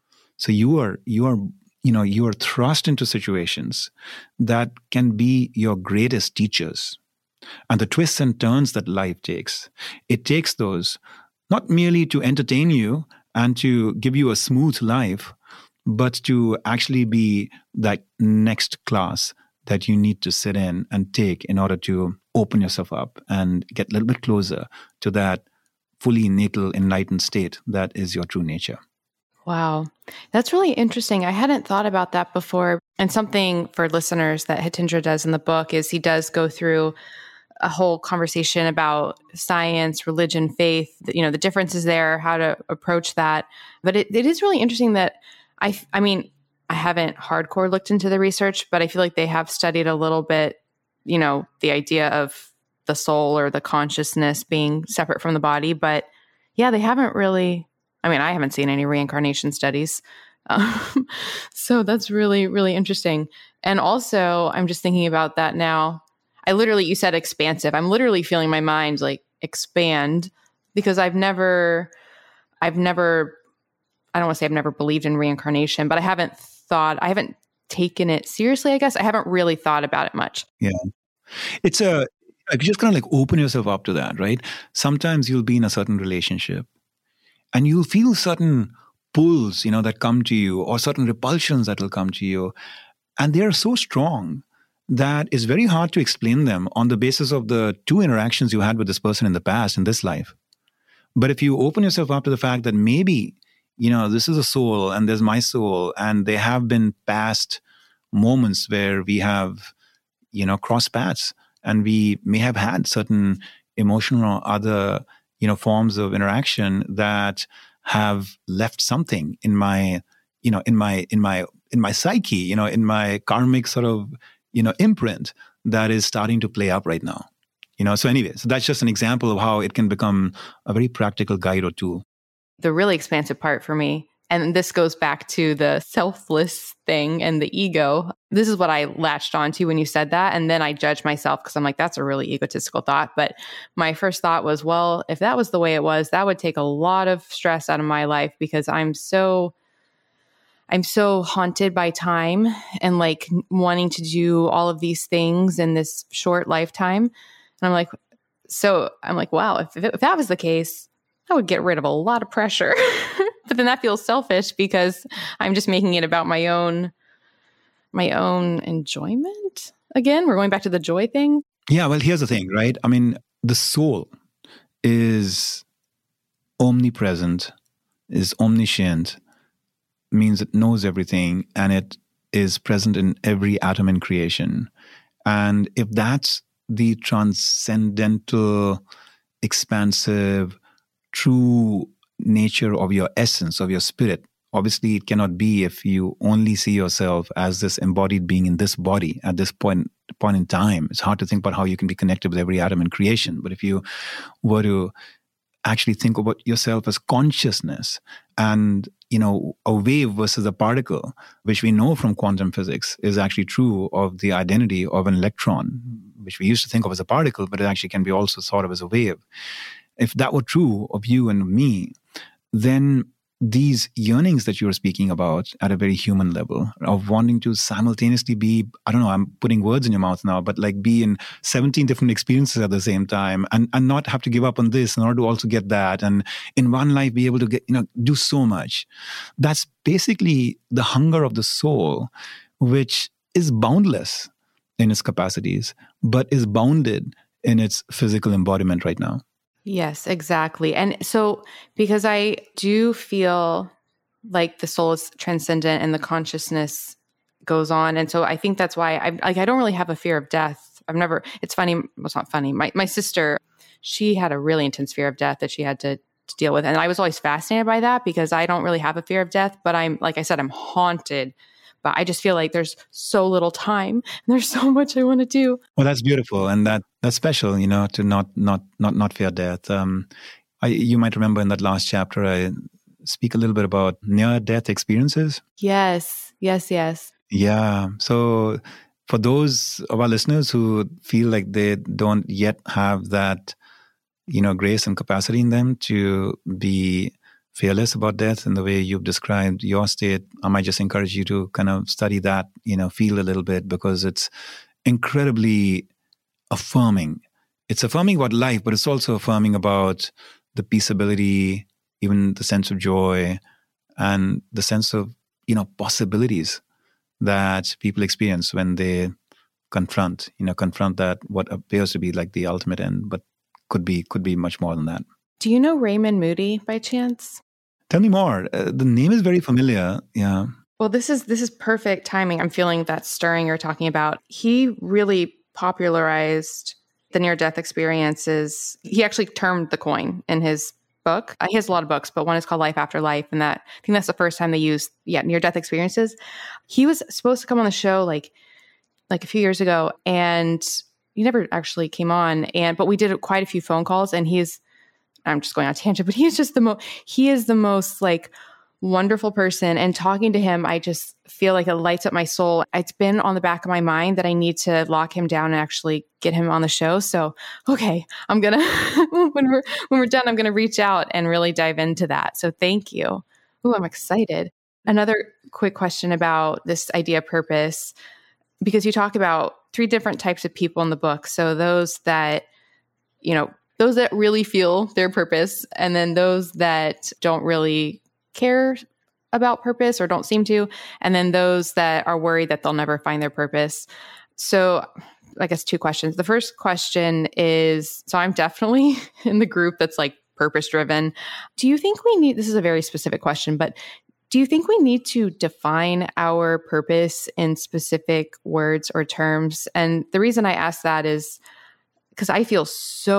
So you are, you are, you know, you are thrust into situations that can be your greatest teachers. And the twists and turns that life takes, it takes those not merely to entertain you and to give you a smooth life, but to actually be that next class that you need to sit in and take in order to open yourself up and get a little bit closer to that fully natal, enlightened state that is your true nature. Wow. That's really interesting. I hadn't thought about that before. And something for listeners that Hitendra does in the book is he does go through a whole conversation about science, religion, faith, you know, the differences there, how to approach that. But it, it is really interesting that I, I mean, I haven't hardcore looked into the research, but I feel like they have studied a little bit, you know, the idea of the soul or the consciousness being separate from the body. But yeah, they haven't really, I mean, I haven't seen any reincarnation studies. Um, so that's really, really interesting. And also, I'm just thinking about that now. I literally, you said expansive. I'm literally feeling my mind like expand because I've never, I've never, I don't want to say I've never believed in reincarnation, but I haven't thought, I haven't taken it seriously, I guess. I haven't really thought about it much. Yeah. It's a, like, you just kind of like open yourself up to that, right? Sometimes you'll be in a certain relationship and you'll feel certain pulls, you know, that come to you, or certain repulsions that will come to you. And they are so strong that it's very hard to explain them on the basis of the two interactions you had with this person in the past, in this life. But if you open yourself up to the fact that maybe, you know, this is a soul and there's my soul, and there have been past moments where we have, you know, crossed paths, and we may have had certain emotional or other, you know, forms of interaction that have left something in my, you know, in my, in my, in my psyche, you know, in my karmic sort of, you know, imprint that is starting to play up right now. You know, so anyway, so that's just an example of how it can become a very practical guide or tool. The really expansive part for me And this goes back to the selfless thing and the ego. This is what I latched onto when you said that. And then I judged myself because I'm like, that's a really egotistical thought. But my first thought was, well, if that was the way it was, that would take a lot of stress out of my life because I'm so, I'm so haunted by time and like wanting to do all of these things in this short lifetime. And I'm like, so I'm like, wow, if, if that was the case, I would get rid of a lot of pressure. But then that feels selfish because I'm just making it about my own, my own enjoyment. Again, we're going back to the joy thing. Yeah, well, here's the thing, right? I mean, the soul is omnipresent, is omniscient, means it knows everything, and it is present in every atom in creation. And if that's the transcendental, expansive, true nature of your essence, of your spirit, obviously it cannot be if you only see yourself as this embodied being in this body at this point point in time. It's hard to think about how you can be connected with every atom in creation. But if you were to actually think about yourself as consciousness and, you know, a wave versus a particle, which we know from quantum physics is actually true of the identity of an electron, which we used to think of as a particle, but it actually can be also thought of as a wave. If that were true of you and me, then these yearnings that you're speaking about at a very human level of wanting to simultaneously be, I don't know, I'm putting words in your mouth now, but like be in seventeen different experiences at the same time and, and not have to give up on this in order to also get that. And in one life, be able to get, you know, do so much. That's basically the hunger of the soul, which is boundless in its capacities, but is bounded in its physical embodiment right now. Yes, exactly. And so because I do feel like the soul is transcendent and the consciousness goes on. And so I think that's why I like I don't really have a fear of death. I've never, it's funny, well, it's not funny. My my sister, she had a really intense fear of death that she had to, to deal with. And I was always fascinated by that because I don't really have a fear of death, but I'm, like I said, I'm haunted. But I just feel like there's so little time and there's so much I want to do. Well, that's beautiful. And that that's special, you know, to not not not not fear death. Um, I, you might remember in that last chapter, I speak a little bit about near-death experiences. Yes, yes, yes. Yeah. So for those of our listeners who feel like they don't yet have that, you know, grace and capacity in them to be fearless about death in the way you've described your state, I might just encourage you to kind of study that, you know, feel a little bit, because it's incredibly affirming. It's affirming about life, but it's also affirming about the peaceability, even the sense of joy and the sense of, you know, possibilities that people experience when they confront, you know, confront that what appears to be like the ultimate end, but could be, could be much more than that. Do you know Raymond Moody by chance? Tell me more. Uh, the name is very familiar. Yeah. Well, this is this is perfect timing. I'm feeling that stirring you're talking about. He really popularized the near-death experiences. He actually termed the coin in his book. Uh, he has a lot of books, but one is called Life After Life. And that I think that's the first time they used, yeah, near-death experiences. He was supposed to come on the show like, like a few years ago, and he never actually came on. And but we did quite a few phone calls, and he's, I'm just going on a tangent, but he's just the most, he is the most like wonderful person. And talking to him, I just feel like it lights up my soul. It's been on the back of my mind that I need to lock him down and actually get him on the show. So, okay, I'm going to, when we're, when we're done, I'm going to reach out and really dive into that. So thank you. Ooh, I'm excited. Another quick question about this idea of purpose, because you talk about three different types of people in the book. So those that, you know, those that really feel their purpose, and then those that don't really care about purpose or don't seem to, and then those that are worried that they'll never find their purpose. So I guess two questions. The first question is, so I'm definitely in the group that's like purpose driven. Do you think we need, this is a very specific question, but do you think we need to define our purpose in specific words or terms? And the reason I ask that is because I feel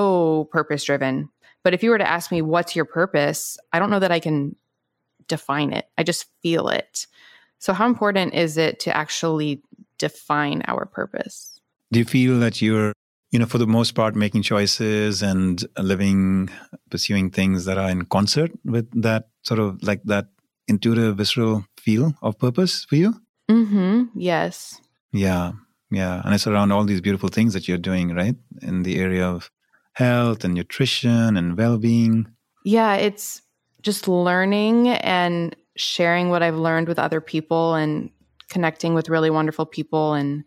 so purpose driven. But if you were to ask me, what's your purpose? I don't know that I can define it. I just feel it. So how important is it to actually define our purpose? Do you feel that you're, you know, for the most part, making choices and living, pursuing things that are in concert with that sort of like that intuitive, visceral feel of purpose for you? Mm-hmm. Yes. Yeah. Yeah. And it's around all these beautiful things that you're doing, right? In the area of health and nutrition and well-being. Yeah, it's just learning and sharing what I've learned with other people and connecting with really wonderful people. And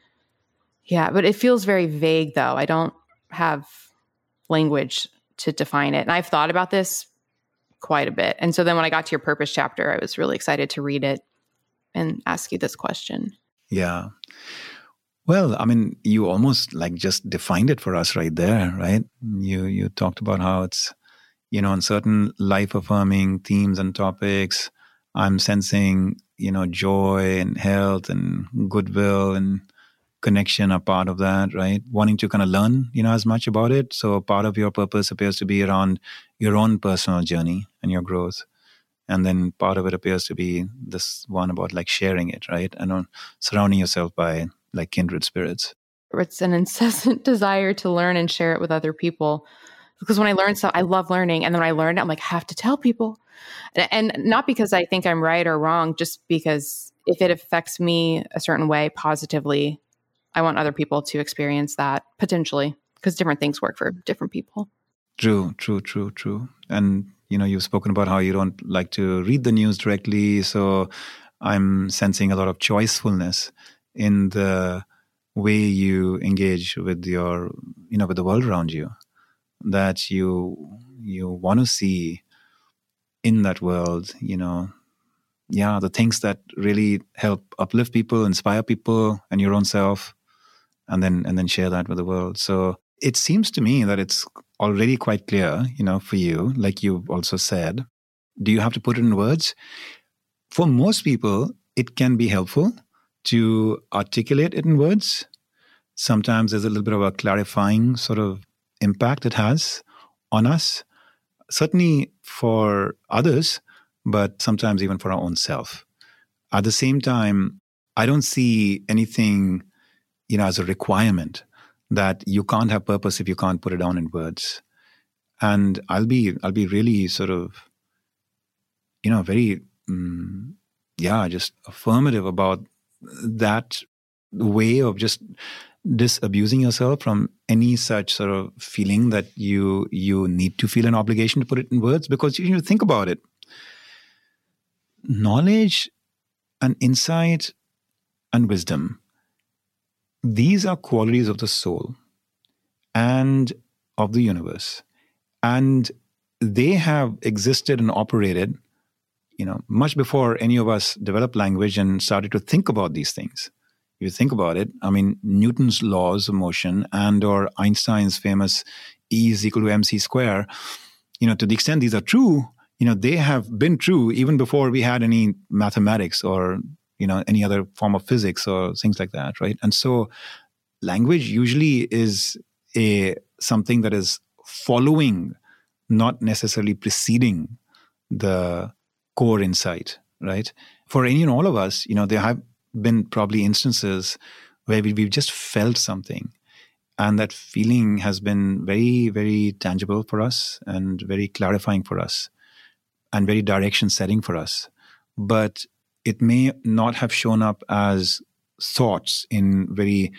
yeah, but it feels very vague though. I don't have language to define it. And I've thought about this quite a bit. And so then when I got to your purpose chapter, I was really excited to read it and ask you this question. Yeah. Well, I mean, you almost like just defined it for us right there, right? You you talked about how it's, you know, on certain life-affirming themes and topics, I'm sensing, you know, joy and health and goodwill and connection are part of that, right? Wanting to kind of learn, you know, as much about it. So part of your purpose appears to be around your own personal journey and your growth. And then part of it appears to be this one about like sharing it, right? And on surrounding yourself by like kindred spirits. It's an incessant desire to learn and share it with other people. Because when I learn stuff, I love learning. And then when I learn it, I'm like, I have to tell people. And, and not because I think I'm right or wrong, just because if it affects me a certain way positively, I want other people to experience that potentially, because different things work for different people. True, true, true, true. And, you know, you've spoken about how you don't like to read the news directly. So I'm sensing a lot of choicefulness in the way you engage with your, you know, with the world around you, that you, you want to see in that world, you know, yeah, the things that really help uplift people, inspire people and your own self, and then, and then share that with the world. So it seems to me that it's already quite clear, you know, for you, like you also said. Do you have to put it in words? For most people, it can be helpful to articulate it in words. Sometimes there's a little bit of a clarifying sort of impact it has on us, certainly for others, but sometimes even for our own self. At the same time, I don't see anything, you know, as a requirement that you can't have purpose if you can't put it down in words. And I'll be, I'll be really sort of, you know, very, um, yeah, just affirmative about that way of just disabusing yourself from any such sort of feeling that you you need to feel an obligation to put it in words. Because you, you think about it, knowledge and insight and wisdom, these are qualities of the soul and of the universe. And they have existed and operated, you know, much before any of us developed language and started to think about these things. If you think about it, I mean, Newton's laws of motion and or Einstein's famous E is equal to mc square, you know, to the extent these are true, you know, they have been true even before we had any mathematics or, you know, any other form of physics or things like that, right? And so language usually is a something that is following, not necessarily preceding the core insight, right? For any and all of us, you know, there have been probably instances where we, we've just felt something, and that feeling has been very, very tangible for us and very clarifying for us and very direction setting for us. But it may not have shown up as thoughts in very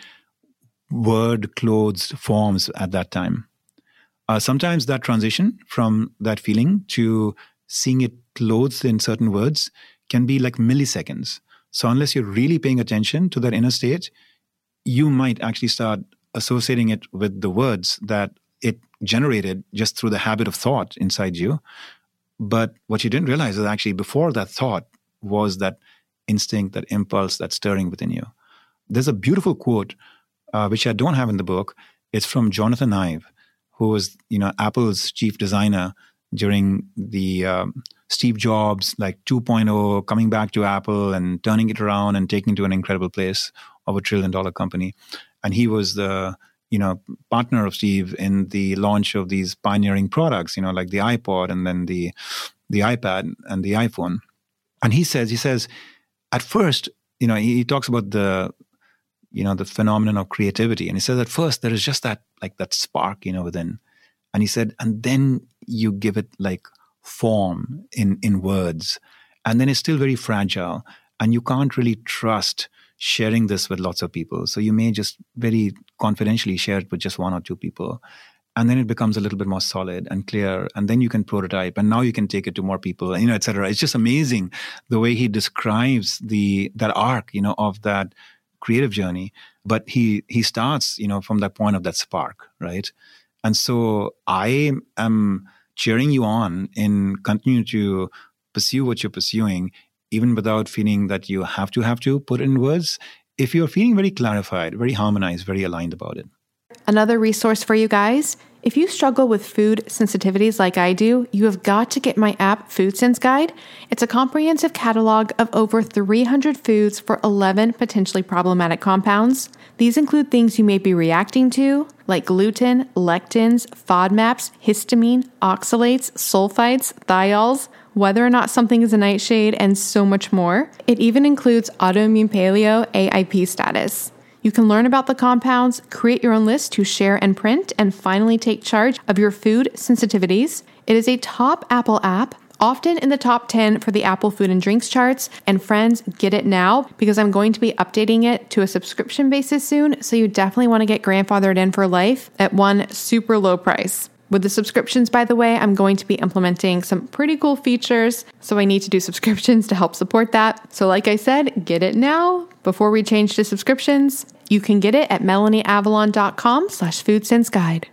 word-clothed forms at that time. Uh, sometimes that transition from that feeling to seeing it clothed in certain words can be like milliseconds. So unless you're really paying attention to that inner state, you might actually start associating it with the words that it generated just through the habit of thought inside you. But what you didn't realize is actually before that thought was that instinct, that impulse, that stirring within you. There's a beautiful quote, uh, which I don't have in the book. It's from Jonathan Ive, who was, you know, Apple's chief designer during the um, Steve Jobs, like two point oh, coming back to Apple and turning it around and taking it to an incredible place of a trillion dollar company. And he was the, you know, partner of Steve in the launch of these pioneering products, you know, like the iPod and then the the iPad and the iPhone. And he says, he says, at first, you know, he, he talks about the, you know, the phenomenon of creativity. And he says at first there is just that, like that spark, you know, within. And he said, and then you give it like form in, in words. And then it's still very fragile. And you can't really trust sharing this with lots of people. So you may just very confidentially share it with just one or two people. And then it becomes a little bit more solid and clear. And then you can prototype. And now you can take it to more people, you know, et cetera. It's just amazing the way he describes the that arc, you know, of that creative journey. But he he starts, you know, from that point of that spark, right? And so I am cheering you on in continuing to pursue what you're pursuing, even without feeling that you have to have to put it in words. If you're feeling very clarified, very harmonized, very aligned about it. Another resource for you guys. If you struggle with food sensitivities like I do, you have got to get my app Food Sense Guide. It's a comprehensive catalog of over three hundred foods for eleven potentially problematic compounds. These include things you may be reacting to, like gluten, lectins, FODMAPs, histamine, oxalates, sulfites, thiols, whether or not something is a nightshade, and so much more. It even includes autoimmune paleo A I P status. You can learn about the compounds, create your own list to share and print, and finally take charge of your food sensitivities. It is a top Apple app, often in the top ten for the Apple food and drinks charts. And friends, get it now because I'm going to be updating it to a subscription basis soon. So you definitely want to get grandfathered in for life at one super low price. With the subscriptions, by the way, I'm going to be implementing some pretty cool features, so I need to do subscriptions to help support that. So like I said, get it now before we change to subscriptions. You can get it at melanieavalon.com slash food sense guide.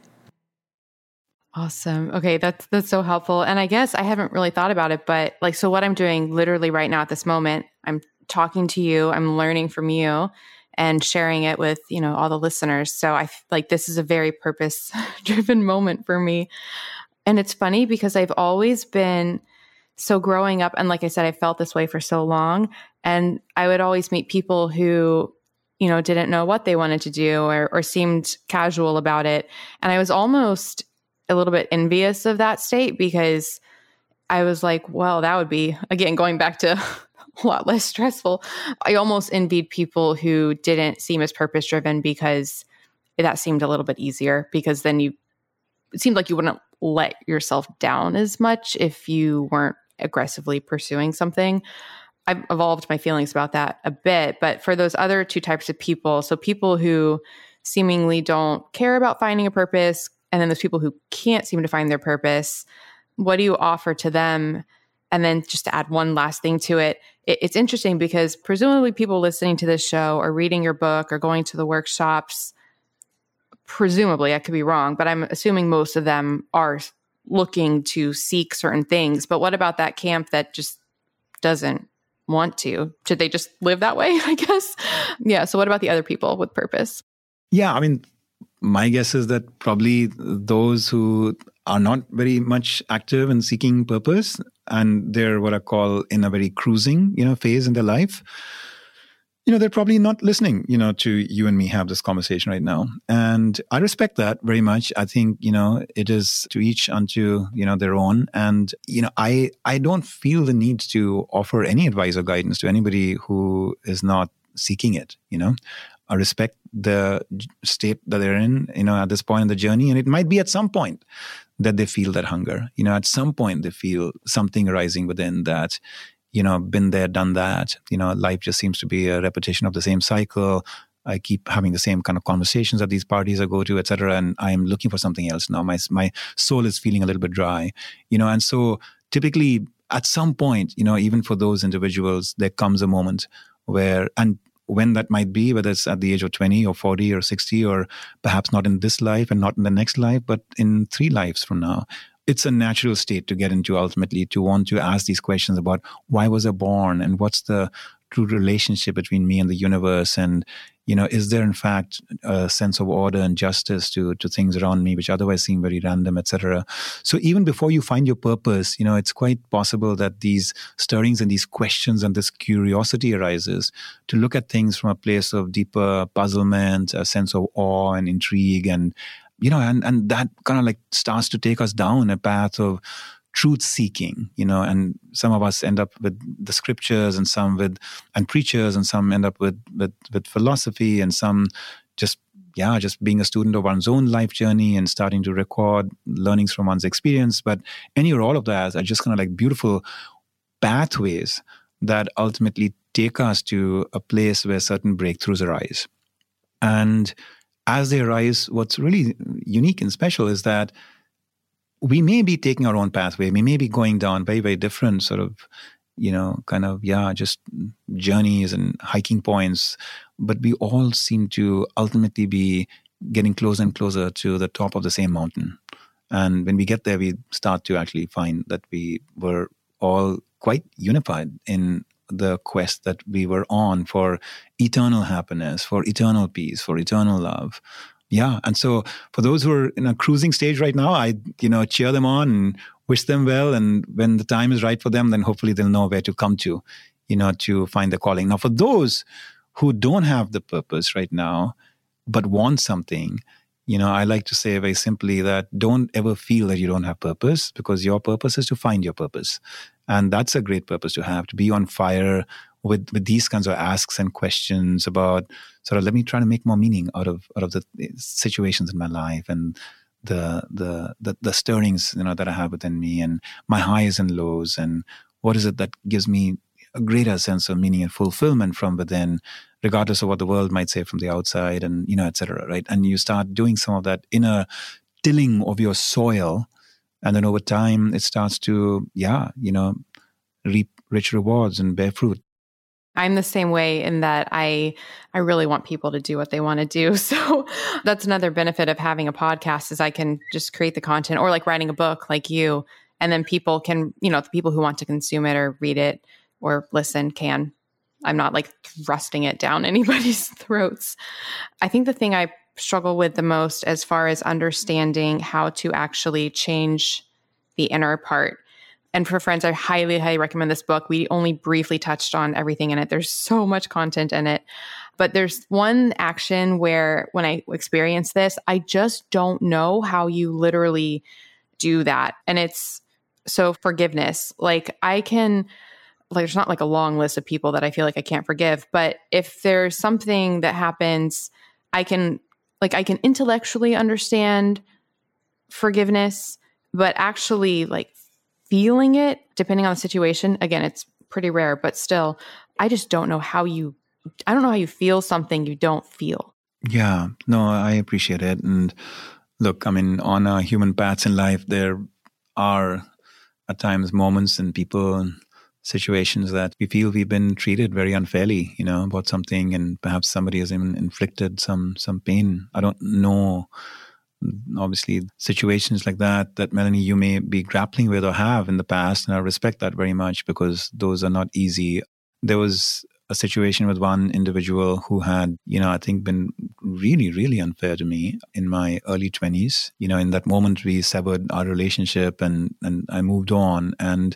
Awesome. Okay, that's that's so helpful. And I guess I haven't really thought about it, but like, so what I'm doing literally right now at this moment, I'm talking to you, I'm learning from you, and sharing it with, you know, all the listeners. So I f- like this is a very purpose-driven moment for me. And it's funny because I've always been, so growing up, and like I said, I felt this way for so long. And I would always meet people who, you know, didn't know what they wanted to do or, or seemed casual about it. And I was almost a little bit envious of that state because I was like, well, that would be, again, going back to a lot less stressful. I almost envied people who didn't seem as purpose driven because that seemed a little bit easier, because then you, it seemed like you wouldn't let yourself down as much if you weren't aggressively pursuing something. I've evolved my feelings about that a bit, but for those other two types of people, so people who seemingly don't care about finding a purpose, and then those people who can't seem to find their purpose, what do you offer to them? And then just to add one last thing to it, it, it's interesting because presumably people listening to this show or reading your book or going to the workshops, presumably, I could be wrong, but I'm assuming most of them are looking to seek certain things. But what about that camp that just doesn't want to? Should they just live that way, I guess? Yeah. So what about the other people with purpose? Yeah. I mean, my guess is that probably those who are not very much active in seeking purpose and they're what I call in a very cruising, you know, phase in their life, you know, they're probably not listening, you know, to you and me have this conversation right now. And I respect that very much. I think, you know, it is to each unto, you know, their own. And, you know, I, I don't feel the need to offer any advice or guidance to anybody who is not seeking it, you know. I respect the state that they're in, you know, at this point in the journey. And it might be at some point that they feel that hunger. You know, at some point they feel something arising within that, you know, been there, done that. You know, life just seems to be a repetition of the same cycle. I keep having the same kind of conversations at these parties I go to, et cetera. And I'm looking for something else now. My, my soul is feeling a little bit dry, you know. And so typically at some point, you know, even for those individuals, there comes a moment where, and when that might be, whether it's at the age of twenty or forty or sixty, or perhaps not in this life and not in the next life, but in three lives from now. It's a natural state to get into ultimately, to want to ask these questions about why was I born and what's the true relationship between me and the universe, and, you know, is there in fact a sense of order and justice to to things around me, which otherwise seem very random, et cetera. So even before you find your purpose, you know, it's quite possible that these stirrings and these questions and this curiosity arises to look at things from a place of deeper puzzlement, a sense of awe and intrigue, and, you know, and, and that kind of like starts to take us down a path of truth seeking, you know, and some of us end up with the scriptures and some with, and preachers, and some end up with, with, with philosophy, and some just, yeah, just being a student of one's own life journey and starting to record learnings from one's experience. But any or all of that are just kind of like beautiful pathways that ultimately take us to a place where certain breakthroughs arise. And as they arise, what's really unique and special is that we may be taking our own pathway. We may be going down very, very different sort of, you know, kind of, yeah, just journeys and hiking points. But we all seem to ultimately be getting closer and closer to the top of the same mountain. And when we get there, we start to actually find that we were all quite unified in the quest that we were on for eternal happiness, for eternal peace, for eternal love. Yeah. And so for those who are in a cruising stage right now, I, you know, cheer them on and wish them well. And when the time is right for them, then hopefully they'll know where to come to, you know, to find the calling. Now, for those who don't have the purpose right now, but want something, you know, I like to say very simply that don't ever feel that you don't have purpose, because your purpose is to find your purpose. And that's a great purpose to have, to be on fire with, with these kinds of asks and questions about sort of, let me try to make more meaning out of out of the situations in my life and the the the, the stirrings, you know, that I have within me, and my highs and lows, and what is it that gives me a greater sense of meaning and fulfillment from within, regardless of what the world might say from the outside, and, you know, et cetera, right? And you start doing some of that inner tilling of your soil, and then over time it starts to, yeah, you know, reap rich rewards and bear fruit. I'm the same way in that I I really want people to do what they want to do. So that's another benefit of having a podcast, is I can just create the content, or like writing a book like you, and then people can, you know, the people who want to consume it or read it or listen can. I'm not like thrusting it down anybody's throats. I think the thing I struggle with the most as far as understanding how to actually change the inner part. And for friends, I highly, highly recommend this book. We only briefly touched on everything in it. There's so much content in it. But there's one action where when I experience this, I just don't know how you literally do that. And it's so forgiveness. Like I can, like there's not like a long list of people that I feel like I can't forgive. But if there's something that happens, I can, like I can intellectually understand forgiveness, but actually like feeling it, depending on the situation, again, it's pretty rare, but still, I just don't know how you, I don't know how you feel something you don't feel. Yeah, no, I appreciate it. And look, I mean, on our human paths in life, there are at times moments and people and situations that we feel we've been treated very unfairly, you know, about something, and perhaps somebody has even inflicted some some pain. I don't know. Obviously, situations like that, that Melanie, you may be grappling with or have in the past, and I respect that very much, because those are not easy. There was a situation with one individual who had, you know, I think been really, really unfair to me in my early twenties. You know, in that moment we severed our relationship, and and I moved on, and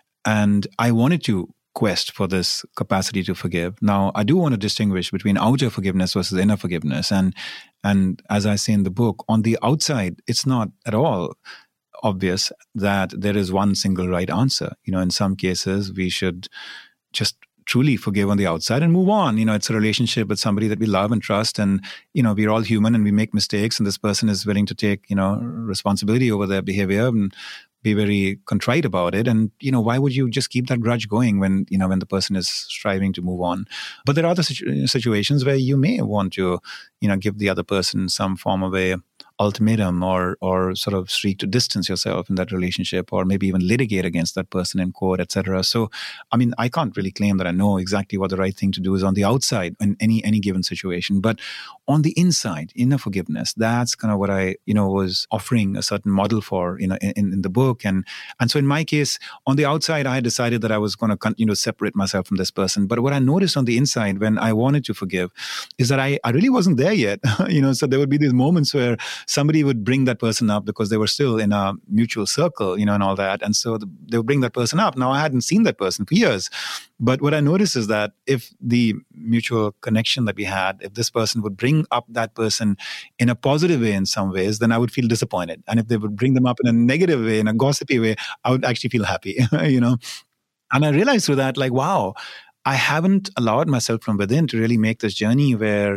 and I wanted to quest for this capacity to forgive. Now, I do want to distinguish between outer forgiveness versus inner forgiveness. And and as I say in the book, on the outside, it's not at all obvious that there is one single right answer. You know, in some cases, we should just truly forgive on the outside and move on. You know, it's a relationship with somebody that we love and trust, and, you know, we're all human and we make mistakes, and this person is willing to take, you know, responsibility over their behavior and be very contrite about it. And, you know, why would you just keep that grudge going when, you know, when the person is striving to move on? But there are other situ- situations where you may want to, you know, give the other person some form of a ultimatum, or or sort of seek to distance yourself in that relationship, or maybe even litigate against that person in court, et cetera. So, I mean, I can't really claim that I know exactly what the right thing to do is on the outside in any any given situation, but on the inside, inner forgiveness, that's kind of what I, you know, was offering a certain model for, you know, in, in the book. And and so in my case, on the outside, I had decided that I was going to continue to separate myself from this person. But what I noticed on the inside when I wanted to forgive is that I, I really wasn't there yet. You know, so there would be these moments where somebody would bring that person up because they were still in a mutual circle, you know, and all that. And so the, they would bring that person up. Now, I hadn't seen that person for years. But what I noticed is that if the mutual connection that we had, if this person would bring up that person in a positive way in some ways, then I would feel disappointed. And if they would bring them up in a negative way, in a gossipy way, I would actually feel happy, you know. And I realized through that, like, wow, I haven't allowed myself from within to really make this journey where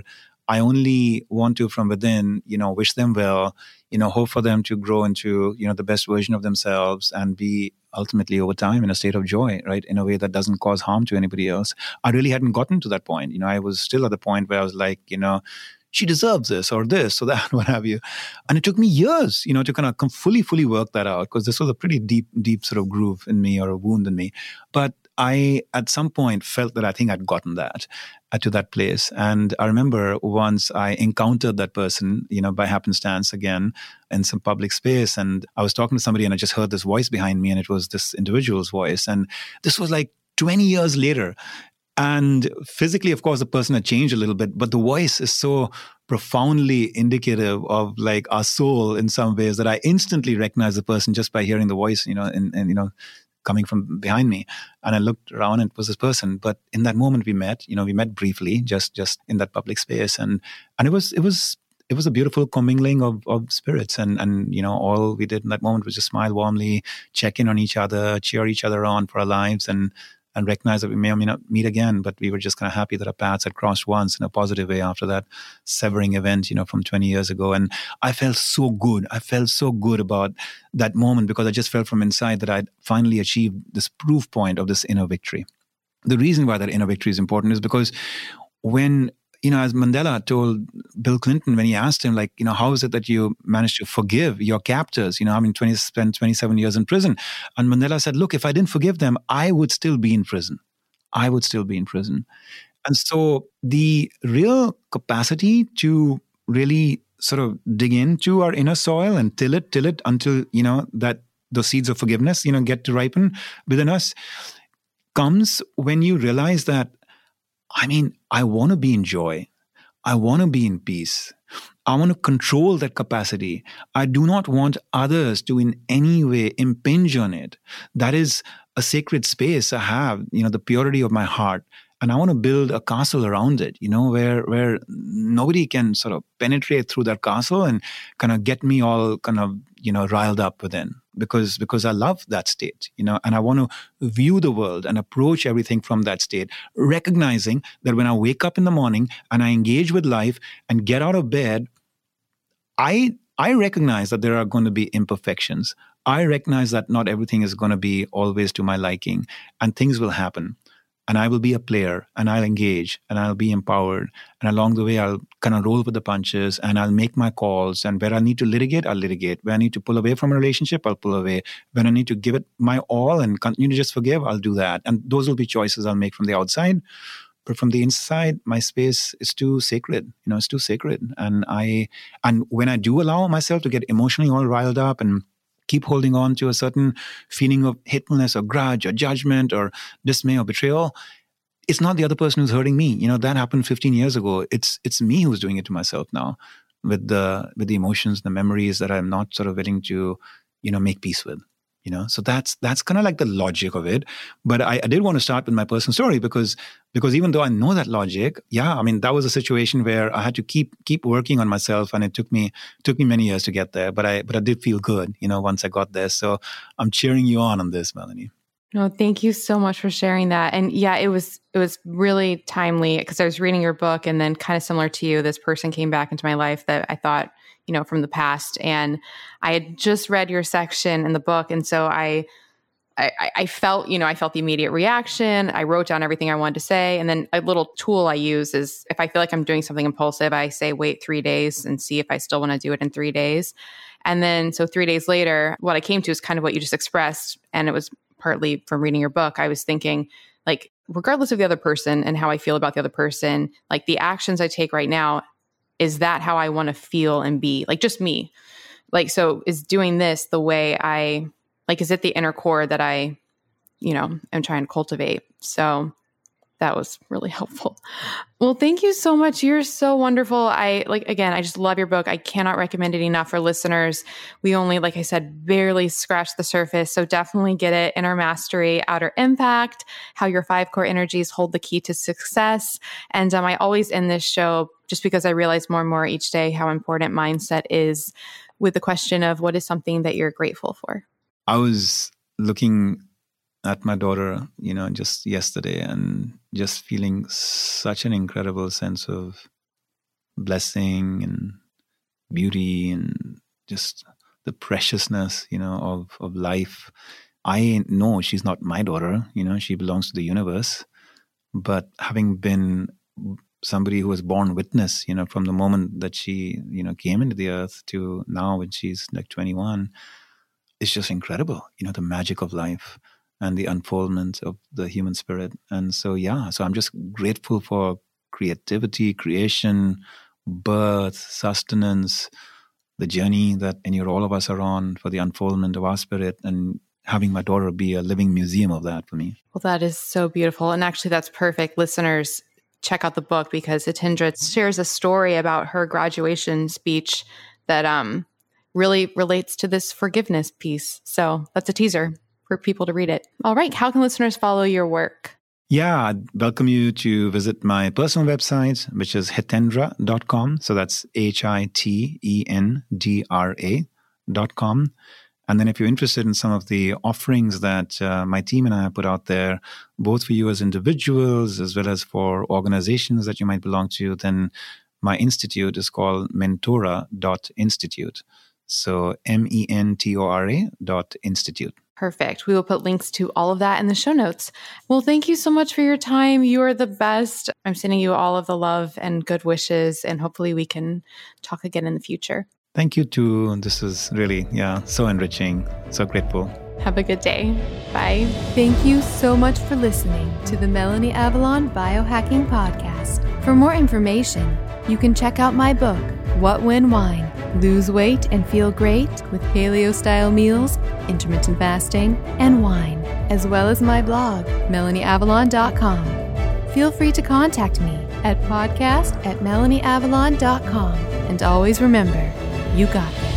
I only want to, from within, you know, wish them well, you know, hope for them to grow into, you know, the best version of themselves and be ultimately over time in a state of joy, right? In a way that doesn't cause harm to anybody else. I really hadn't gotten to that point. You know, I was still at the point where I was like, you know, she deserves this or this or that, what have you. And it took me years, you know, to kind of fully, fully work that out, because this was a pretty deep, deep sort of groove in me or a wound in me. But I, at some point, felt that I think I'd gotten that uh, to that place. And I remember once I encountered that person, you know, by happenstance again in some public space. And I was talking to somebody and I just heard this voice behind me, and it was this individual's voice. And this was like twenty years later. And physically, of course, the person had changed a little bit, but the voice is so profoundly indicative of like our soul in some ways that I instantly recognized the person just by hearing the voice, you know, and, and you know, coming from behind me. And I looked around and it was this person. But in that moment we met, you know, we met briefly, just just in that public space. And and it was it was it was a beautiful commingling of, of spirits. And and you know, all we did in that moment was just smile warmly, check in on each other, cheer each other on for our lives, and and recognize that we may or may not meet again, but we were just kind of happy that our paths had crossed once in a positive way after that severing event, you know, from twenty years ago. And I felt so good. I felt so good about that moment because I just felt from inside that I'd finally achieved this proof point of this inner victory. The reason why that inner victory is important is because when, you know, as Mandela told Bill Clinton when he asked him, like, you know, how is it that you managed to forgive your captors? You know, I mean, twenty, spent twenty-seven years in prison. And Mandela said, look, if I didn't forgive them, I would still be in prison. I would still be in prison. And so the real capacity to really sort of dig into our inner soil and till it, till it until, you know, that those seeds of forgiveness, you know, get to ripen within us comes when you realize that, I mean, I want to be in joy. I want to be in peace. I want to control that capacity. I do not want others to in any way impinge on it. That is a sacred space I have, you know, the purity of my heart. And I want to build a castle around it, you know, where where nobody can sort of penetrate through that castle and kind of get me all kind of, you know, riled up within. Because because I love that state, you know, and I want to view the world and approach everything from that state, recognizing that when I wake up in the morning and I engage with life and get out of bed, I I recognize that there are going to be imperfections. I recognize that not everything is going to be always to my liking, and things will happen. And I will be a player, and I'll engage, and I'll be empowered. And along the way, I'll kind of roll with the punches, and I'll make my calls. And where I need to litigate, I'll litigate. Where I need to pull away from a relationship, I'll pull away. When I need to give it my all and continue to just forgive, I'll do that. And those will be choices I'll make from the outside. But from the inside, my space is too sacred. You know, it's too sacred. And I, and when I do allow myself to get emotionally all riled up and keep holding on to a certain feeling of hatefulness or grudge or judgment or dismay or betrayal, it's not the other person who's hurting me. You know, that happened fifteen years ago. It's it's me who's doing it to myself now with the with the emotions, the memories that I'm not sort of willing to, you know, make peace with. You know, so that's that's kind of like the logic of it. But I, I did want to start with my personal story because because even though I know that logic, yeah, I mean, that was a situation where I had to keep keep working on myself, and it took me took me many years to get there. But I but I did feel good, you know, once I got there. So I'm cheering you on on this, Melanie. No, thank you so much for sharing that. And yeah, it was it was really timely because I was reading your book, and then kind of similar to you, this person came back into my life that I thought, you know, from the past. And I had just read your section in the book. And so I, I, I felt, you know, I felt the immediate reaction. I wrote down everything I wanted to say. And then a little tool I use is if I feel like I'm doing something impulsive, I say, wait three days and see if I still want to do it in three days. And then, so three days later, what I came to is kind of what you just expressed. And it was partly from reading your book. I was thinking, like, regardless of the other person and how I feel about the other person, like the actions I take right now, is that how I want to feel and be? Like, just me. Like, so is doing this the way I, like, is it the inner core that I, you know, am trying to cultivate? So that was really helpful. Well, thank you so much. You're so wonderful. I like, again, I just love your book. I cannot recommend it enough for listeners. We only, like I said, barely scratched the surface. So definitely get it. Inner Mastery, Outer Impact, How Your Five Core Energies Hold the Key to Success. And um, I always end this show, just because I realize more and more each day how important mindset is, with the question of what is something that you're grateful for? I was looking at my daughter, you know, just yesterday and just feeling such an incredible sense of blessing and beauty and just the preciousness, you know, of, of life. I know she's not my daughter, you know, she belongs to the universe. But having been somebody who was born witness, you know, from the moment that she, you know, came into the earth to now when she's like twenty-one, it's just incredible, you know, the magic of life and the unfoldment of the human spirit. And so, yeah, so I'm just grateful for creativity, creation, birth, sustenance, the journey that any or all of us are on for the unfoldment of our spirit, and having my daughter be a living museum of that for me. Well, that is so beautiful. And actually, that's perfect. Listeners, check out the book because Hitendra shares a story about her graduation speech that um, really relates to this forgiveness piece. So that's a teaser for people to read it. All right. How can listeners follow your work? Yeah, I'd welcome you to visit my personal website, which is hitendra dot com. So that's H I T E N D R A dot com. And then if you're interested in some of the offerings that uh, my team and I have put out there, both for you as individuals as well as for organizations that you might belong to, then my institute is called mentora dot institute. So M E N T O R A dot institute. Perfect. We will put links to all of that in the show notes. Well, thank you so much for your time. You are the best. I'm sending you all of the love and good wishes, and hopefully we can talk again in the future. Thank you too. This is really, yeah, so enriching. So grateful. Have a good day. Bye. Thank you so much for listening to the Melanie Avalon Biohacking Podcast. For more information, you can check out my book, What When Wine? Lose weight and feel great with paleo-style meals, intermittent fasting, and wine, as well as my blog, melanie avalon dot com. Feel free to contact me at podcast at melanie avalon dot com. And always remember, you got this.